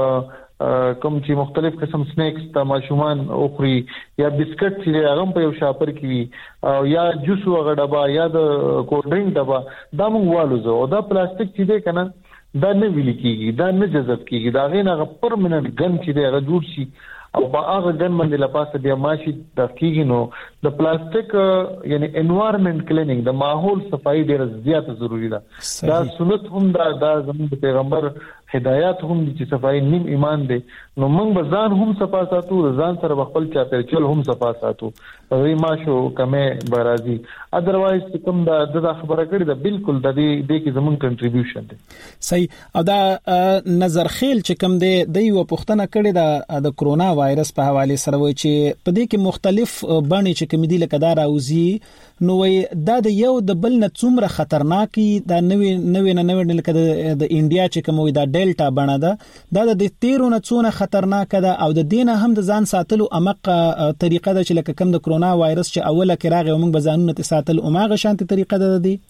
S7: کوم چې مختلف قسم سنیکس تا ماشومان اوخري یا بسکټ چې هغه په یو شاپر کې او یا جوس هغه ډبه یا د کولډ ډرینګ ډبه دا موږ والو زه او دا پلاستیک چې دی کنه دا نه ویل کیږي دا نه جذب کیږي دا غي نه پرمننت ګن چې دی هغه جوړ شي او هغه ګن باندې لپاسه بیا ماشي د کیږي نو د پلاستیک یعنی انوایرنمنت کلینینګ د ماحول صفائی ډیره زیاته ضروری ده. دا سنت هم دا زموږ پیغمبر هدایت هم چې صفائی نیم ایمان دی نو موږ به ځان هم صفا ساتو ځان سره خپل چا پرچل هم صفا ساتو وی ماشو کمه برازي اذروایز کوم دا خبره کړې ده بالکل د دې کې زموږ کنټریبیوشن دی.
S4: صحیح. او دا نظر خیل چې کوم دی د یو پښتنه کړې د کرونا وایرس په حواله سره وای چې په دې کې مختلف باندې چې کوم دي لکه دا راوزی نو وای دا د یو د بل نه څومره خطرناکي دا نوې لکه د انډیا چې کوم وای دا ډیلټا بڼه ده دا د تیرو نه څونه خطرناک ده او د دینه هم د ځان ساتلو امق طریقه ده چې لکه کوم د کرونا وایرس چې اوله کې راغی موږ به ځانونه ته ساتل اوماغه شانتي طریقه ده دی.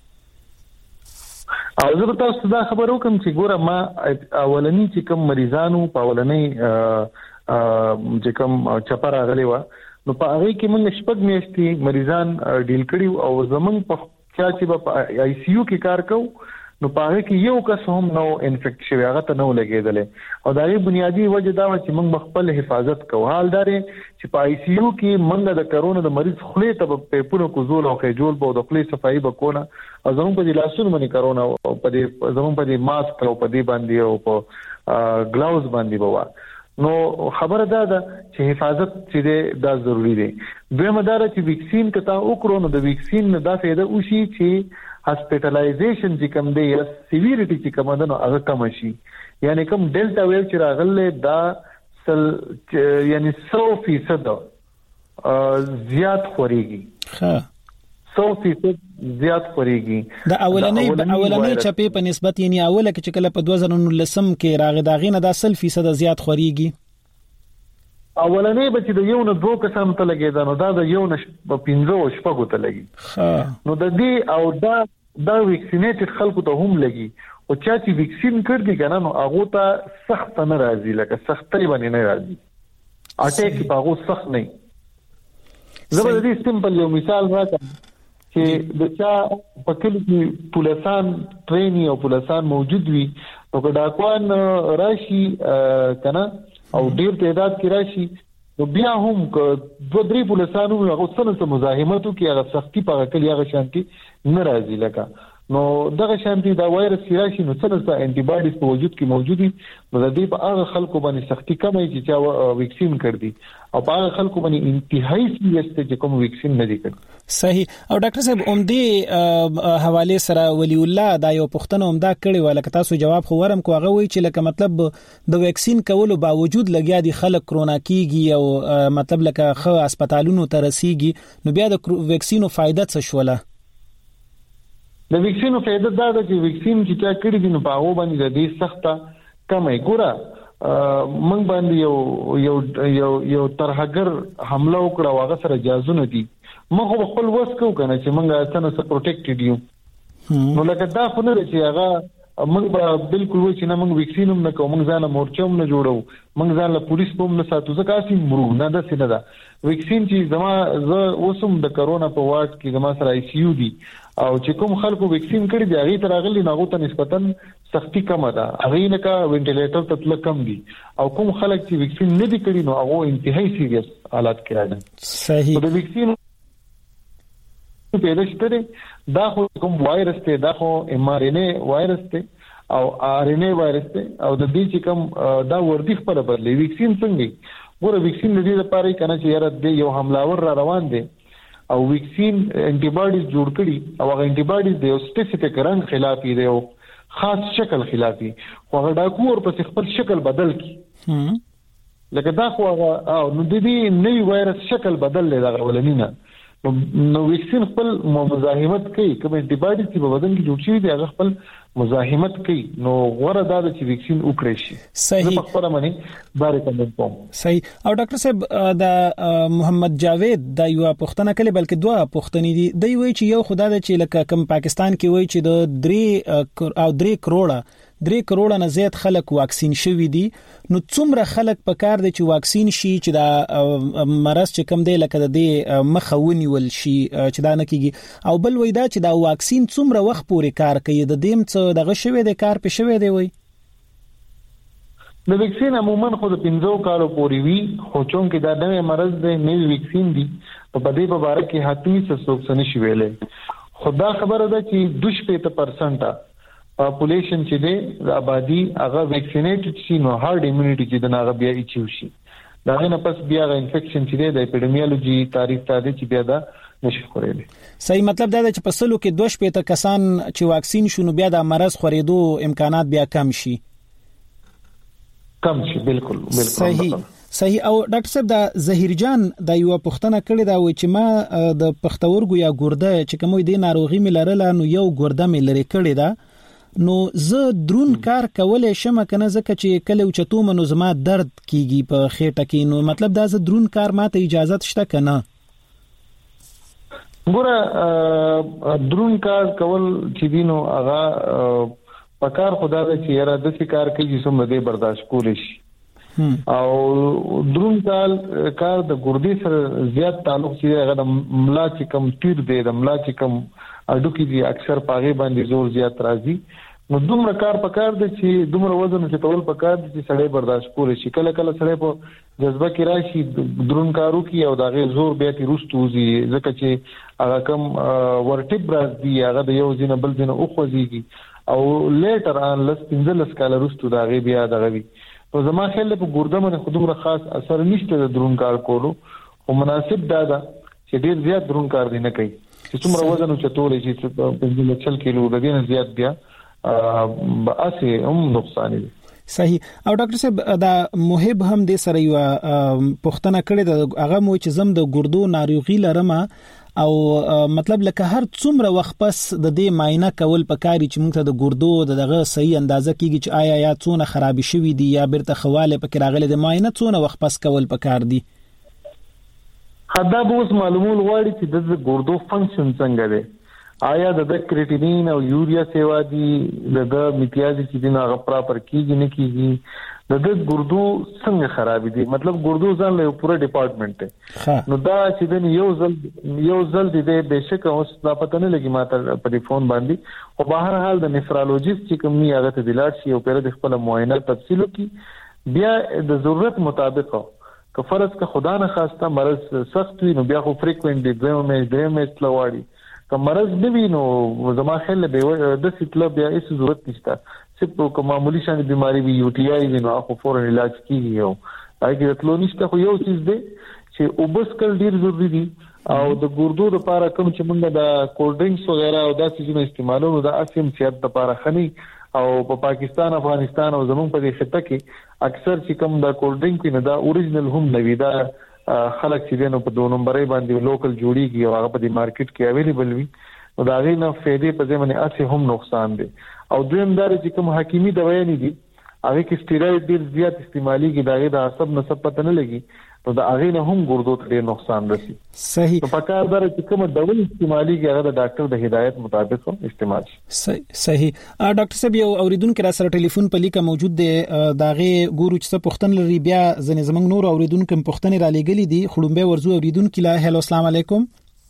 S7: او زه تاسو دا خبرو کوم چې ګوره ما اولنی چې کوم مریضانو په اولنی چې کوم چپر راغلی و نو په هغه کې موږ شپږ میاشتې مریضان ډیل کړیو او زمونږ په چا چې په آی سی یو کې کار کوو نو په هغه کې یو کس هم نو انفیکټ شوی هغه ته نو لګیدل او دا یې بنیادی وجه دا چې موږ خپل حفاظت کوو. حال دا چې په آی سی یو کې موږ د کرونا د مریض خولې ته په پونو کوزول او خېجول به د خولې صفائی وکونه او زموږ په لاسونو باندې کرونا او په زموږ په ماسک او په دې باندې او په ګلاوز باندې بوا نو خبره ده چې حفاظت چې دا ضروری دی. دویمه دا چې ویکسین کته وکړو نو د ویکسین نه دا فائدہ وشي چې هاسپټلایزیشن چې کوم دی یا سیویریټي چې کوم ده نو هغه کم شي. یعنی کوم ډیلټا ویو چې راغله دا یعنی 100% زیات خوريږي. ها 100% زیات خوريږي.
S4: د اولنې چپې په نسبت یعنی اوله کې چې کله په 2019 کې راغی دا غینه د 100% زیات خوريږي.
S7: اولنې به چې د یو نه دوه کسان ته لګیدا نو دا د یو نه 15 شپږو ته لګي. نو د دې او دا ویکسینیټډ خلکو ته هم لګي او چې ویکسین کړ دي کنه نو هغه ته سخت نه راځي لکه سختي باندې نه راځي. اټیک په هغه سخت نه. زبر دې سمپل یو مثال راکړم چې د چا په کلی کې پولیسان ټرینینګ او پولیسان موجود وي نو ډاکوان راشي کنه او ډیر تعداد کې راشي نو بیا هم 2-3 پولیسانو هغه څنګه مزاحمتو کې هغه سختي په کلی هغه شانتي نه راځي لکه نو دغه شانتي دا وایرس راشي نو څنګه انټي باډیز په وجود کې موجودي نو د دې په هغه خلکو باندې سختي کمای چې چا ویکسین کړ دي او په هغه خلکو باندې انتهایی سیریس چې کوم ویکسین نه دي کړ.
S4: صحیح. او ډاکټر صاحب اومدي حواله سره ولی الله دا یو پښتنه اومدا کړي ولکه تاسو جواب خو ورم کو هغه وی چې لکه مطلب د ویکسین کولو باوجود لګیا دي خلک کرونا کیږي او مطلب لکه خو هسپتالونو ته رسیږي نو بیا د ویکسینو فائدہ څه شوله؟
S7: د ویکسینو فائدہ دا ده چې ویکسین چې چا کړی دي نو په هغه باندې د دې سخته کمه ګوره موږ باندې یو ترهګر حمله وکړه واغه سره جازونه دي موږ خپل وس کو کنه چې موږ څنګه پروټیکټډ یو نو لکه دا خو نه چې هغه موږ بالکل و چې نه موږ ویکسین هم نه کوو موږ ځان مورچه هم نه جوړو موږ ځان له پولیس هم نه ساتو ځکه چې مرو نه ده سینه ده ویکسین چې زما وسوم د کرونا په واټ کې زما سره آی سی یو دي او چې کوم خلکو ویکسین کړی دی هغه ترغلی ناغو ته نسبتا سختی کم ده هغه نه کا وینټیلیټر ته تل کم دي او کوم خلک چې ویکسین نه دي کړی نو هغه انتهایی سیریس حالات کې راځي.
S4: صحیح.
S7: د ویکسین پیدا شته دا خو کوم وایرس ته دا خو ام ار ان اے وایرس ته او ار ان اے وایرس ته او د دې چې کوم دا وردی خپل بدلې ویکسین څنګه ګوره ویکسین د دې لپاره کنه چې یاره د یو حملاور را روان دي او ویکسین انټي باډیز جوړ کړي او هغه انټي باډیز د یو سپیسیفیک رنګ خلافي دی او خاص شکل خلافي خو هغه ډاکور په خپل شکل بدل کی لکه دا خو هغه او نو د دې نوې وایرس شکل بدل لې دا ولنینه نو ویکسین خپل مزاحمت کوي کوم انټي باډیز چې په بدن کې جوړ شي دی هغه خپل مزاحمت کوي نو غوړه دا چې ویکسین وکړي شي.
S4: صحیح.
S7: په خبره باندې بارے کوم کوم.
S4: صحیح. او ډاکټر صاحب دا محمد جاوید دا یو پښتنه کلی بلکې دوه پښتني دي دی وی چې یو خدای د چې لکه کوم پاکستان کې وی چې د 3 کروڑه نه زیات خلک واکسین شوي دي نو څومره خلک په کار دي چې واکسین شي چې دا مرض چې کم دی لکه د مخاوني ول شي چې دا نه کیږي او بل وای دا چې دا واکسین څومره وخت پورې کار کوي د دیم څه دغه شوی د کار په شوی دی وای
S7: د ویکسین عموما خو د 15 کالو پورې وی خو چون کې دا نوې مرض دی نوې ویکسین دی په دې په اړه کې حتمی څه څه نشي ویلې خدا خبره ده چې 2% پاپولیشن چې دی د آبادی هغه ویکسینیټډ شي نو هارد ایمونټی چې د هغه بیا ایچو شي دا نه پس بیا غو انفیکشن چې دی د اپیډیمیولوژي تاریخ ته دی چې بیا دا نشي خورېږي.
S4: صحیح. مطلب دا چې په سلو کې 2% کسان چې واکسین شونه بیا د مرض خورېدو امکانات بیا کم شي.
S7: بالکل.
S4: صحیح. او ډاکټر صاحب دا زهیرجان دا یو پښتنه کړی دا و چې ما د پښتورګو یا ګرده چې کومې د ناروغي ملرله نو یو ګرده ملري کړی دا نو زه درون کار کولای شم کنه ځکه چې کله چتو منو زما درد کیږي په خېټه کې نو مطلب دا زه درون کار ماته اجازه شته کنه
S7: ګوره درون کار کول چې دینو هغه پکار خدای دې چې را د کار کوي چې سم دې برداشت کولې شي او درون کار د ګردې سره زیات تعلق چې هغه د ملا چې کم تیر دی د ملا چې کم اډو کې دي اکثر پاغه باندې زور زیات راځي نو دومره کار پکار دي چې دومره وزن چې تول پکار دي چې سړی برداشت کولی شي کله کله سړی په جذبه کې راشي درون کارو کې او داغه زور بیا کې روستوزي ځکه چې هغه کم ورټیبرز دي هغه د یو ځینه بل ځینه او خوځيږي او لیټر ان لس 15 کال روستو داغه بیا دغه وي نو زما خیال په ګورده باندې خودمره خاص اثر نشته د درون کار کولو او مناسب دا ده چې ډیر زیات درون کار دی نه کوي چې څومره وزن او چتولې چې 15 کیلو د دې نه زیات بیا باسه هم نقصان دي.
S4: صحیح. او ډاکټر صاحب دا محب هم د سره یو پښتنه کړي د هغه مو چې زم د ګردو ناروغي لرم او مطلب لکه هر څومره وخت پس د دې معاینه کول پکاري چې موږ ته د ګردو دغه صحیح اندازه کیږي چې آیا یا څونه خرابې شوې دي یا بیرته خواله پکې راغلي د معاینه څونه وخت پس کول پکار دي.
S7: خدا به اوس معلومول غواړي چې د ګردو فنکشن څنګه دی، آیا د کریټینین او یوریا سیوا دي، د میتیازي چې دغه هغه پراپر کیږي نه کیږي، د ګردو څنګه خراب دي. مطلب ګردو ځان له پوره ډپارټمنټ دی نو دا چې د یو ځل دی بهشکه اوس دا پته نه لګي ماته په فون باندې، او بهر حال د نفرالوجیست چې کوم نه هغه ته دلاړ شي او پیر د خپل معاینه تفصیل کی بیا د ضرورت مطابق که فرض که خدا نه خواسته مرض سخت وي نو بیا خو فریکوئنټلی دریم میچ لواړي، که مرض نه وي نو زما خیال به د سیټل بیا هیڅ ضرورت نشته، صرف که معمولی شان بیماری وي یو ټي آی وي نو خو فورا علاج کیږي. او هغه د تلو نشته، خو یو چیز دی چې اوبس کل ډیر ضروری دي او د ګردو لپاره کوم چې موږ د کولډ ډرینکس وغیرہ او داسې شي استعمالو د اسیم صحت لپاره خني. او په پاکستان افغانستان او زموږ په دې خطه کې اکثر چې کوم د کولډ ډرینک نه دا اوریجنل هم نوي دا خلک چې نو په 2 نمبرې باندې لوکل جوړیږي او هغه په دې مارکیټ کې اویلیبل وي نو دا غي نه فائدې په ځمنه اته هم نقصان دي. او دویم دا چې کوم حکیمي دوايي نه دي هغه کې سټیروئید ډیر زیات استعمالي کې داغه د عصب نسب پته نه لګي نو دا هغه نه هم ګردو ته ډیر نقصان رسي.
S4: صحیح.
S7: په کار دار چې کوم ډول استعمالي کې هغه د ډاکټر د هدایت مطابق استعمال شي.
S4: صحیح. ډاکټر صاحب یو اوریدونکو را سره ټلیفون په لیکه موجود دی، داغه ګورو چې پښتن لري، بیا ځنې زمنګ نور اوریدونکو پښتن را لګلې دي. خړومبه ورزو اوریدونکو لا هلو السلام علیکم.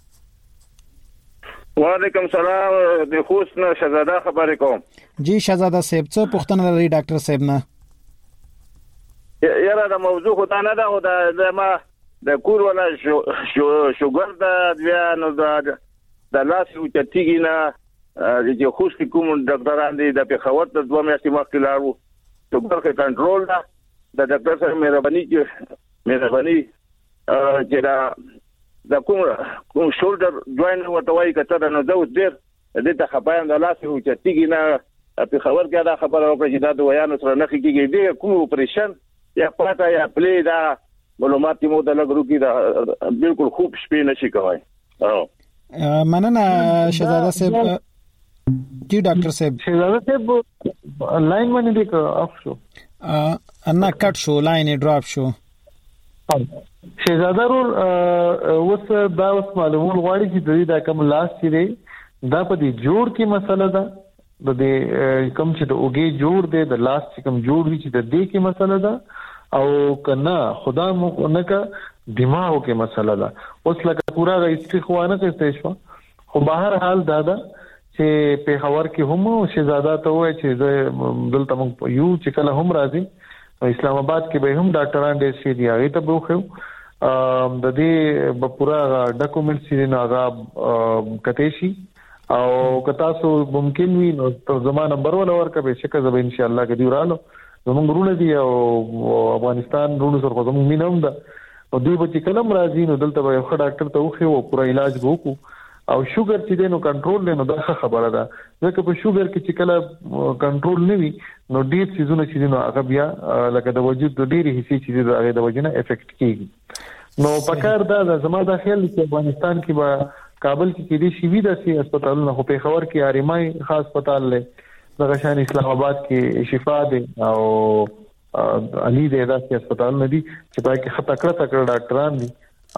S10: وعلیکم السلام. د خوست نه شهزاده خبرې کوم.
S4: جی شهزاده صاحب څه پښتن لري ډاکټر صاحب نه؟
S10: یاره د موضوع خو دا نه ده، او د ما د کور ولا شوګر د بیا نو د لاس او چتیږي نه چې خوست کوم ډاکټران دي د پیښور ته 2 میاشتې مخکې لاړو شوګر کې کنټرول ده د ډاکټر سره مهرباني چې دا کوم شولډر جوائن ورته وایي کته نه زو ډیر د ته خپایم د لاس او چتیږي نه پیښور کې دا خبره وکړه چې دا د ویانو سره نه کیږي دی کوم اپریشن یا پاتا یا پلی دا معلومات مو د لګرو کې دا بالکل خوب شپې نشي کوي.
S4: مننه شهزاده صاحب. جی ډاکټر صاحب.
S7: شهزاده صاحب لاین باندې دی اف شو
S4: انا کټ شو لاین ډراپ شو.
S7: شهزاده رول اوس دا اوس معلومول غواړي چې د کوم لاس چې دا په دې جوړ کې مسله ده د دې کوم چې د اوګي جوړ دی د لاس چې کوم جوړ وي چې د دې کې مسله ده او کنا خدا مو نه کا دماغ کې مسله ده. اوس لکه پورا استخوانه کې استشوا خو بهر حال دادا چې په خبر کې هم شهزاده ته وای چې دلته موږ یو چې کله هم راځي اسلام آباد کې به هم ډاکټران ډېر شي دی هغه ته به خو د دې پورا ډاکومېنټ چې نه هغه کته شي او کتا سو ممکن وي نو زمانه نمبر ول ورکه به شکه زب ان شاء الله کې دی ورالو زموږ رونه دي او افغانستان رونه سره زموږ مينوم ده او دوی به چې کلم راځي نو دلته به یو ډاکټر ته وخی او پورا علاج وکړو او شوګر چې دینو کنټرول نه دا خبره ده ځکه په شوګر کې چې کله کنټرول نه وي نو ډیر چیزونه چې دینو هغه بیا لکه د وجود د ډیری حصے چې هغه د وجنه افیکټ کیږي. نو پکار دا زما د خیال چې افغانستان کې به کابل کې دې شي وی د سي هسپتالونو خو په خبر کې آرمای خاص هسپتال له دغه اسلام آباد کې شفا دي او علي دې داسې هسپتال ندي چې پای کې خطا کړه ډاکټران دي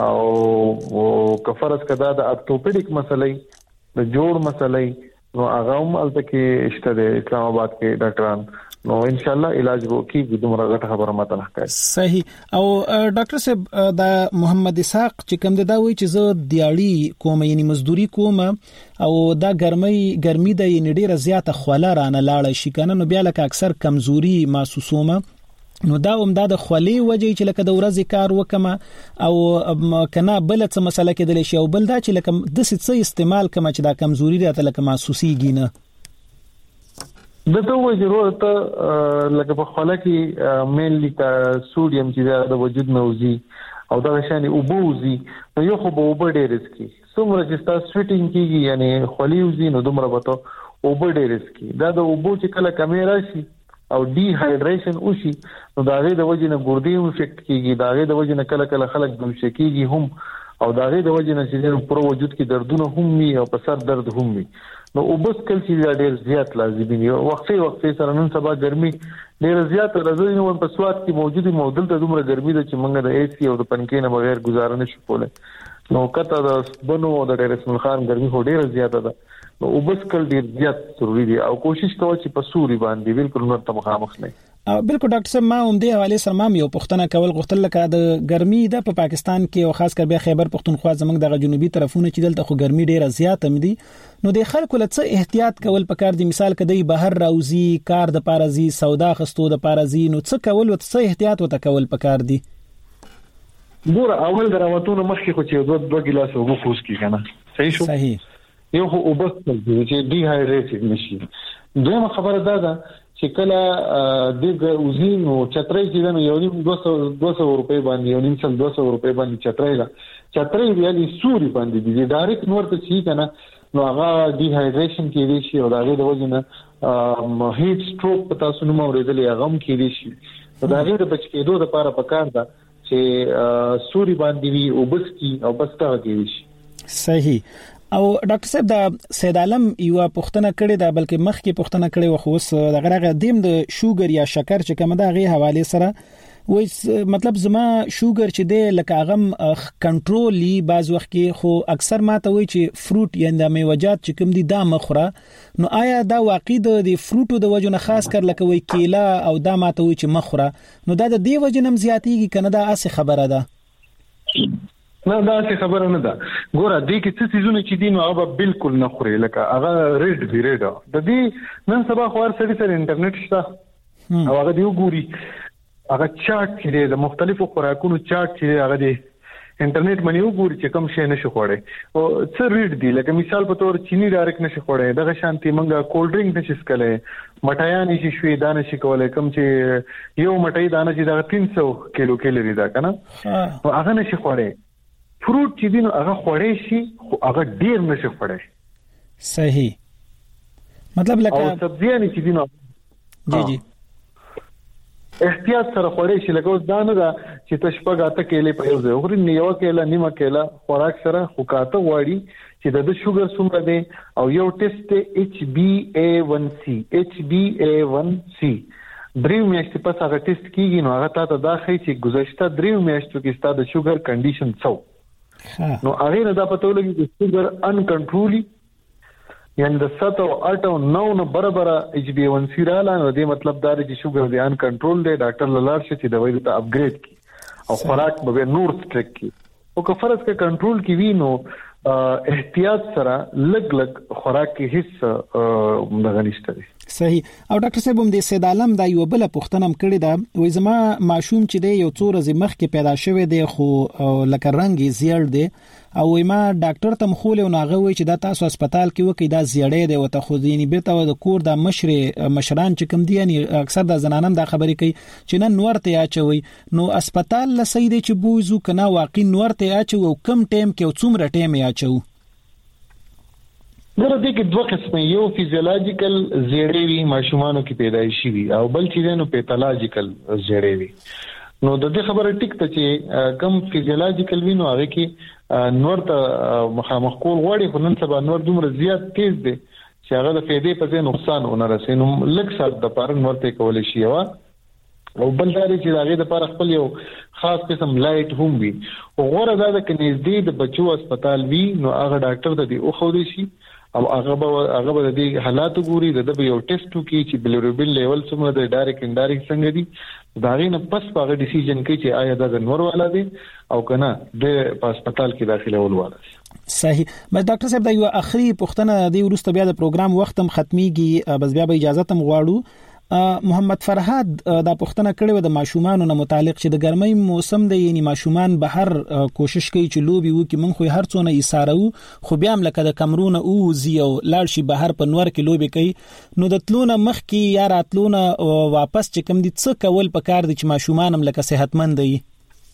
S7: او کفرس کدا د ارتوپیډیک مسلې د جوړ مسلې نو هغه هم الته کې شته د اسلام آباد کې ډاکټران نو ان شاء الله علاج وکي دومره غټه خبره ماته نه کوي.
S4: صحیح. او ډاکټر صاحب دا محمد اسحاق چې کوم دا وایي چې زه دیاړي کوم یعنی مزدوري کوم او دا ګرمي د یعنی ډیره زیاته خوله رانه لاړه شي کنه نو بیا لکه اکثر کمزوري محسوسومه نو دا د خولې وجه چې لکه د ورځې کار وکم او کنه بل څه مسله کې دل شي او بل دا چې لکه د څه استعمال کما چې دا کمزوري راته لکه محسوسيږي نه.
S7: دته وایي ضرورت لکه په خپل کې مینلی کا سوډیم چې د وجود نوزي او دا شان اوبوزي نو یو خو به وبډ رسکي څومره چې تاسو سویټینګ کیږي یعنی خلیوزي نو دومره به وبډ رسکي دا د اوبو چې کله کمی راشي او ډي هایډریشن وشي نو دا غي د وجنه ګردې افیکټ کیږي دا غي د وجنه کله خلک د شکیږي هم او دا غي د وجنه چې پر وجود کې دردونه هم وي او په سر درد هم وي نو وبس کل چې ډېر زیات لازمي دي وقفه سره نن سبا ګرمي ډېر زیات راځي نو په سواد کې موجودي موجود ته دومره ګرمي ده چې موږ د اي سي او د پنکې نه بغیر گزاره نشو کولای نو کته د بنو او د ډېر خان ګرمي هو ډېر زیاته ده نو وبس کل ډېر زیات ضروری دي او کوشش کوو چې په سوري باندې بالکل نور ته مخامخ نه
S4: بالکل ډاکټر صاحب ما هم دې حواله سره ما یو پوښتنه کول غوښتل لکه د ګرمي د په پاکستان کې او خاص کر بیا خیبر پختونخوا زمنګ د جنوبي طرفونو چې دلته خو ګرمي ډیره زیاته مدي نو د خلکو لڅ احتیاط کول پکار دي مثال کدی بهر راوزی کار د پارازي سودا خستو د پارازي نو څه کول او څه احتیاط وته کول پکار دي
S7: ګور اول دراوتونه مخکې خو چې دوه ګلاس اوبه خوس کی کنه صحیح شو
S4: صحیح
S7: یو خو اوبه چې ډي هایډریټډ نشي دویمه خبره دا چې کله د وزینو چترۍ چې نو یو 200 روپے باندې یو 200 روپے باندې چترۍ ویلي سوري باندې دي ډایرکټ نور ته چی کنه نو هغه ډي هایډریشن کې دي شي او دا د وجنه هیټ سټروک په تاسو نو اوریدلې هغه هم کې دي شي دا غیر بچ کېدو لپاره پکار ده چې سوري باندې وي او بس کی او بس تا کې شي
S4: صحیح او ډاکټر صاحب د سید عالم یو پوښتنه کړې ده بلکې مخ کې پوښتنه کړې و خو دغه دیم د شوګر یا شکر چې کوم دا غي حواله سره وای مطلب زما شوګر چې دی لکه غم کنټرولي بعض وخت کې خو اکثر ماته وای چې فروټ یا د میوه‌جات چې کوم دي دا مخره نو آیا دا واقع د فروټو د وجنه خاص کر لکه وای کیلا او دا ماته وای چې مخره نو دا د دې وجنم زیاتیږي کنه دا اسه خبره ده
S7: نه دا څه خبره نه ده ګوره دې کې څه چیزونه چې دي نو هغه بالکل نه خوري لکه هغه ریډ دی ریډ د دې نن سبا خو هر سړي انټرنیټ شته او هغه دی وګوري هغه چارت چې د مختلفو خوراکونو چارت چې هغه دی انټرنیټ باندې وګوري چې کوم شی نشي خوړی او څه ریډ دی لکه مثال په تور چینی ډایرکټ نشي خوړی دغه شانتي منګه کولډ ډرینګ نشي سکلای مټایا نشي شوی دا نشي کولای کوم چې یو مټای دانه چې دا 300 کیلو کیلوري دا کنه او هغه نشي خوړی فروټ چې دین هغه خوړې شي خو هغه ډیر نشي خوړې
S4: صحیح مطلب لکه
S7: او سبزیانه چې دین
S4: جی
S7: احتیاط سره خوړې شي لکه اوس دانه دا چې تشپګاته کېلې په یو ځای خوري نیو کېلا نیمه کېلا خوراک سره خوکاته واړي چې د شوګر څومره دی او یو ټیسټ HbA1c دریو میاشتې پس هغه ټیسټ کیږي نو هغه ته دا ښیي چې گذشته دریو میاشتو کې ستاسو د شوګر کنډیشن څو نو هغه نه دا پته ولګي چې شوګر ان کنټرولي یعنی د 7 او 8 او 9 نه برابر HbA1c رااله نو دې مطلب دا دی چې شوګر دی ان کنټرول دی ډاکټر لاله شي چې دوايي ته اپګریډ کی او خوراک به نور سټریک کی او که فرض کې کنټرول کی وی نو احتیاط سره لګ خوراک کې هیڅ دغه نشته دی
S4: صحیح او ډاکټر صاحب هم د سید عالم دا یو بل پوښتنه کړې ده وای زما ماشوم چې دی یو څو ورځې مخکې پیدا شوی دی خو لکه رنگ یې زیړ دی او ما ډاکټر ته مخول او ناغه وای چې دا تاسو هسپتال کې وکي دا زیړې دی او ته خو دې نه بیرته د کور د مشران چې کوم دي یعنی اکثر د زنانم دا خبرې کوي چې نن نور ته اچوي نو هسپتال لسې دی چې بوزو کنه واقع نور ته اچو او کم ټیم کې او څومره ټیم یې اچو
S7: نو د دې دوه قسمه یو فیزیولوژیکل زیړې وی ماشومانو کې پیدایشي وي او بل چې نو پیتالوژیکل زیړې وي نو د دې خبره ټیک ته چې کم فیزیولوژیکل وی نو هغه کې نور ته مخامخ کول غوړي خو نن سبا نور دومره زیات تیز دي چې هغه د فائدې په ځای نقصان ونه رسي نو لږ سات د پاره نور ته کول شي او بل دا چې هغه د پاره خپل یو خاص قسم لایټ هم وي او غوړه دا د کنيزدې د بچو هسپتال وی نو هغه ډاکټر ته دی او خو دي شي او هغه به د دې حالات ګوري د یو ټیسټ کوي چې بلیروبین لیول څومره د ډایرکټ انډایرکټ څنګه دي دا غي نه پس هغه ډیسیژن کوي چې آیا دا نور والا دي او کنه د هسپتال کې داخله ول والا
S4: صحیح بس ډاکټر صاحب دا یو اخري پوښتنه دی ورسته بیا د پروګرام وخت هم ختميږي بس بیا به اجازه تم غواړو محمد فرهاد دا پښتنه کړې د ماشومان نه متعلق چې د ګرمۍ موسم دی، یعنی ماشومان بهر کوشش کوي چې لوبي وکي، من خو هر څونه ایثارو خو بیا هم لکه د کمرون او زیو لاړ شي بهر په نور کې لوبي کوي، نو د تلونه مخ کې یا راتلونه واپس چې کوم دي څه کول پکار دي چې ماشومان هم لکه صحتمند دي؟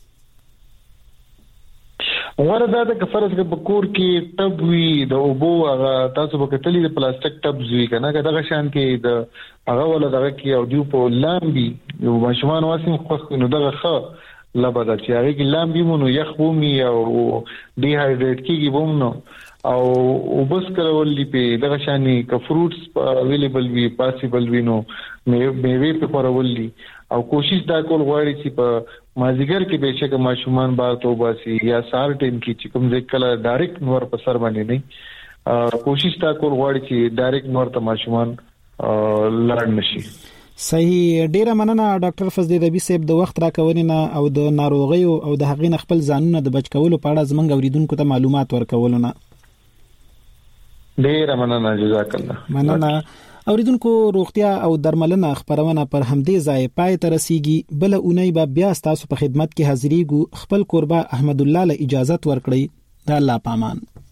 S7: وردا د فرض کې بکور کې ټب وی د اوبو هغه تاسو به کتلی د پلاستیک ټب زوی کنه دغه شان کې د هغه ولا دغه کې او دیو په لامبي یو ماشومان واسم خو نو دغه ښه لبدا چې هغه کې لامبي مونږ یخ بومي او ډي هایډریټ کیږي بومنو او وبس کولې په دغه شانې ک فروټس اویلیبل وی پاسیبل وی نو میوه په پرولې او کوشش دا کول غواړي چې په مازیګر کې بهشکه ماشومان بار توباسي یا سار ټیم کې چې کوم ځکه ډایرکټ نور په سر باندې نه کوشش دا کول غواړي چې ډایرکټ نور ته ماشومان لړن نشي.
S4: صحیح، ډیره مننه ډاکټر فضل ربی صاحب د وخت راکونې او د ناروغي او د هغې خپل ځانونه د بچ کولو په اړه زمونږ اوریدونکو ته معلومات ورکولونه.
S7: ډیره مننه، جزاک الله.
S4: مننه. اوریدونکو، روغتیا او درملنه خبرونه پر همدې ځای پای ته رسیږي. بل اونۍ به بیا تاسو په خدمت کې حاضرېږو. خپل قربا احمد الله له اجازه ورکړئ. د الله پامان.